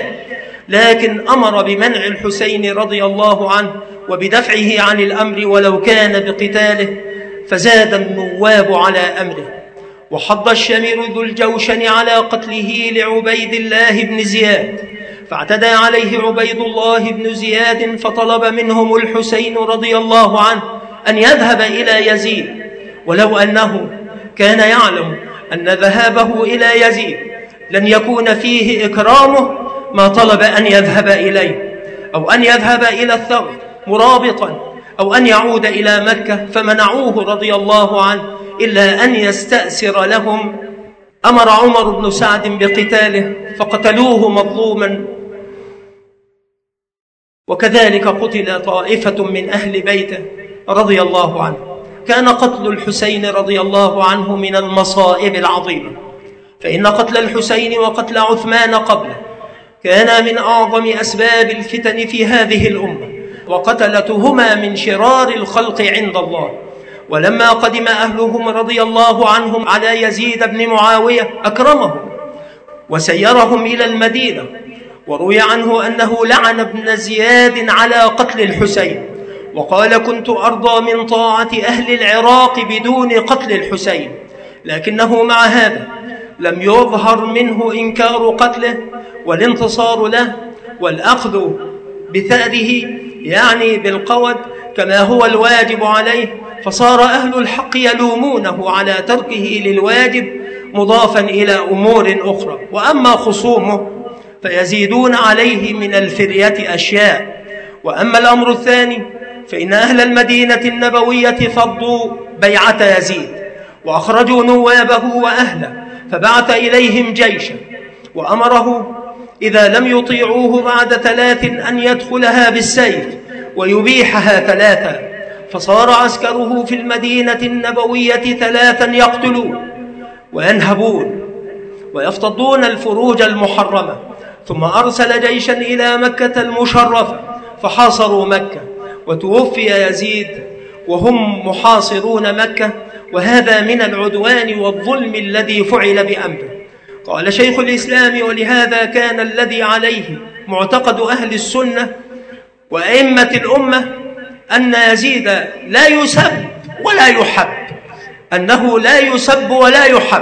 لكن أمر بمنع الحسين رضي الله عنه وبدفعه عن الأمر ولو كان بقتاله، فزاد النواب على أمره. وحض الشمير ذو الجوشن على قتله لعبيد الله بن زياد، فاعتدى عليه عبيد الله بن زياد فطلب منهم الحسين رضي الله عنه أن يذهب إلى يزيد، ولو أنه كان يعلم أن ذهابه إلى يزيد لن يكون فيه إكرامه ما طلب أن يذهب إليه، أو أن يذهب إلى الثغر مرابطا، أو أن يعود إلى مكة، فمنعوه رضي الله عنه إلا أن يستأسر لهم. أمر عمر بن سعد بقتاله فقتلوه مظلوما، وكذلك قتل طائفة من أهل بيته رضي الله عنه. كان قتل الحسين رضي الله عنه من المصائب العظيمة، فإن قتل الحسين وقتل عثمان قبله كان من أعظم أسباب الفتن في هذه الأمة، وقتلتهما من شرار الخلق عند الله. ولما قدم أهلهم رضي الله عنهم على يزيد بن معاوية أكرمهم وسيرهم إلى المدينة، وروي عنه أنه لعن ابن زياد على قتل الحسين، وقال: كنت أرضى من طاعة أهل العراق بدون قتل الحسين، لكنه مع هذا لم يظهر منه إنكار قتله والانتصار له والأخذ بثأره، يعني بالقود كما هو الواجب عليه، فصار أهل الحق يلومونه على تركه للواجب مضافا إلى أمور أخرى. وأما خصومه فيزيدون عليه من الفرية أشياء. وأما الأمر الثاني فإن أهل المدينة النبوية فضوا بيعة يزيد وأخرجوا نوابه وأهله فبعث إليهم جيشا وأمره إذا لم يطيعوه بعد ثلاث أن يدخلها بالسيف ويبيحها ثلاثا، فصار عسكره في المدينة النبوية ثلاثا يقتلون وينهبون ويفتضون الفروج المحرمة. ثم أرسل جيشا إلى مكة المشرفة فحاصروا مكة، وتوفي يزيد وهم محاصرون مكة، وهذا من العدوان والظلم الذي فعل بأمره. قال شيخ الإسلام: ولهذا كان الذي عليه معتقد أهل السنة وأئمة الأمة أن يزيد لا يسب ولا يحب، أنه لا يسب ولا يحب.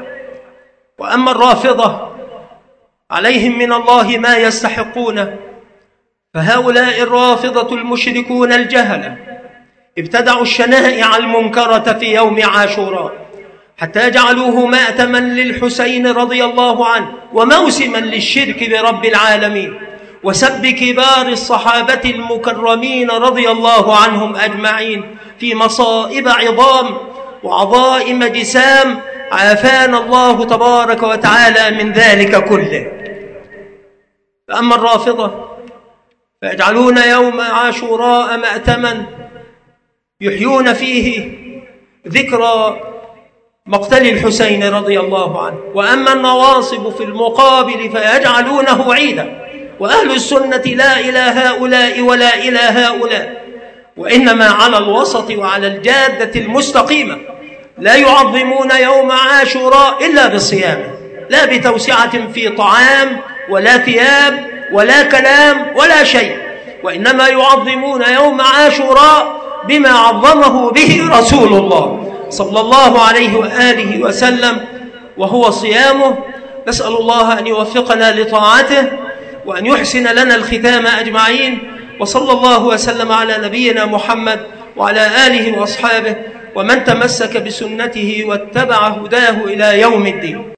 وأما الرافضة عليهم من الله ما يستحقونه، فهؤلاء الرافضة المشركون الجهلة ابتدعوا الشنائع المنكرة في يوم عاشوراء حتى جعلوه مأتما للحسين رضي الله عنه وموسما للشرك برب العالمين وسب كبار الصحابة المكرمين رضي الله عنهم أجمعين في مصائب عظام وعظائم جسام، عافانا الله تبارك وتعالى من ذلك كله. فأما الرافضة فيجعلون يوم عاشوراء مأتما يحيون فيه ذكرى مقتل الحسين رضي الله عنه، وأما النواصب في المقابل فيجعلونه عيدا. وأهل السنة لا إلى هؤلاء ولا إلى هؤلاء، وإنما على الوسط وعلى الجادة المستقيمة، لا يعظمون يوم عاشوراء إلا بالصيام، لا بتوسعة في طعام ولا ثياب ولا كلام ولا شيء، وإنما يعظمون يوم عاشوراء بما عظمه به رسول الله صلى الله عليه وآله وسلم، وهو صيامه. نسأل الله أن يوفقنا لطاعته وأن يحسن لنا الختام أجمعين، وصلى الله وسلم على نبينا محمد وعلى آله وأصحابه ومن تمسك بسنته واتبع هداه إلى يوم الدين.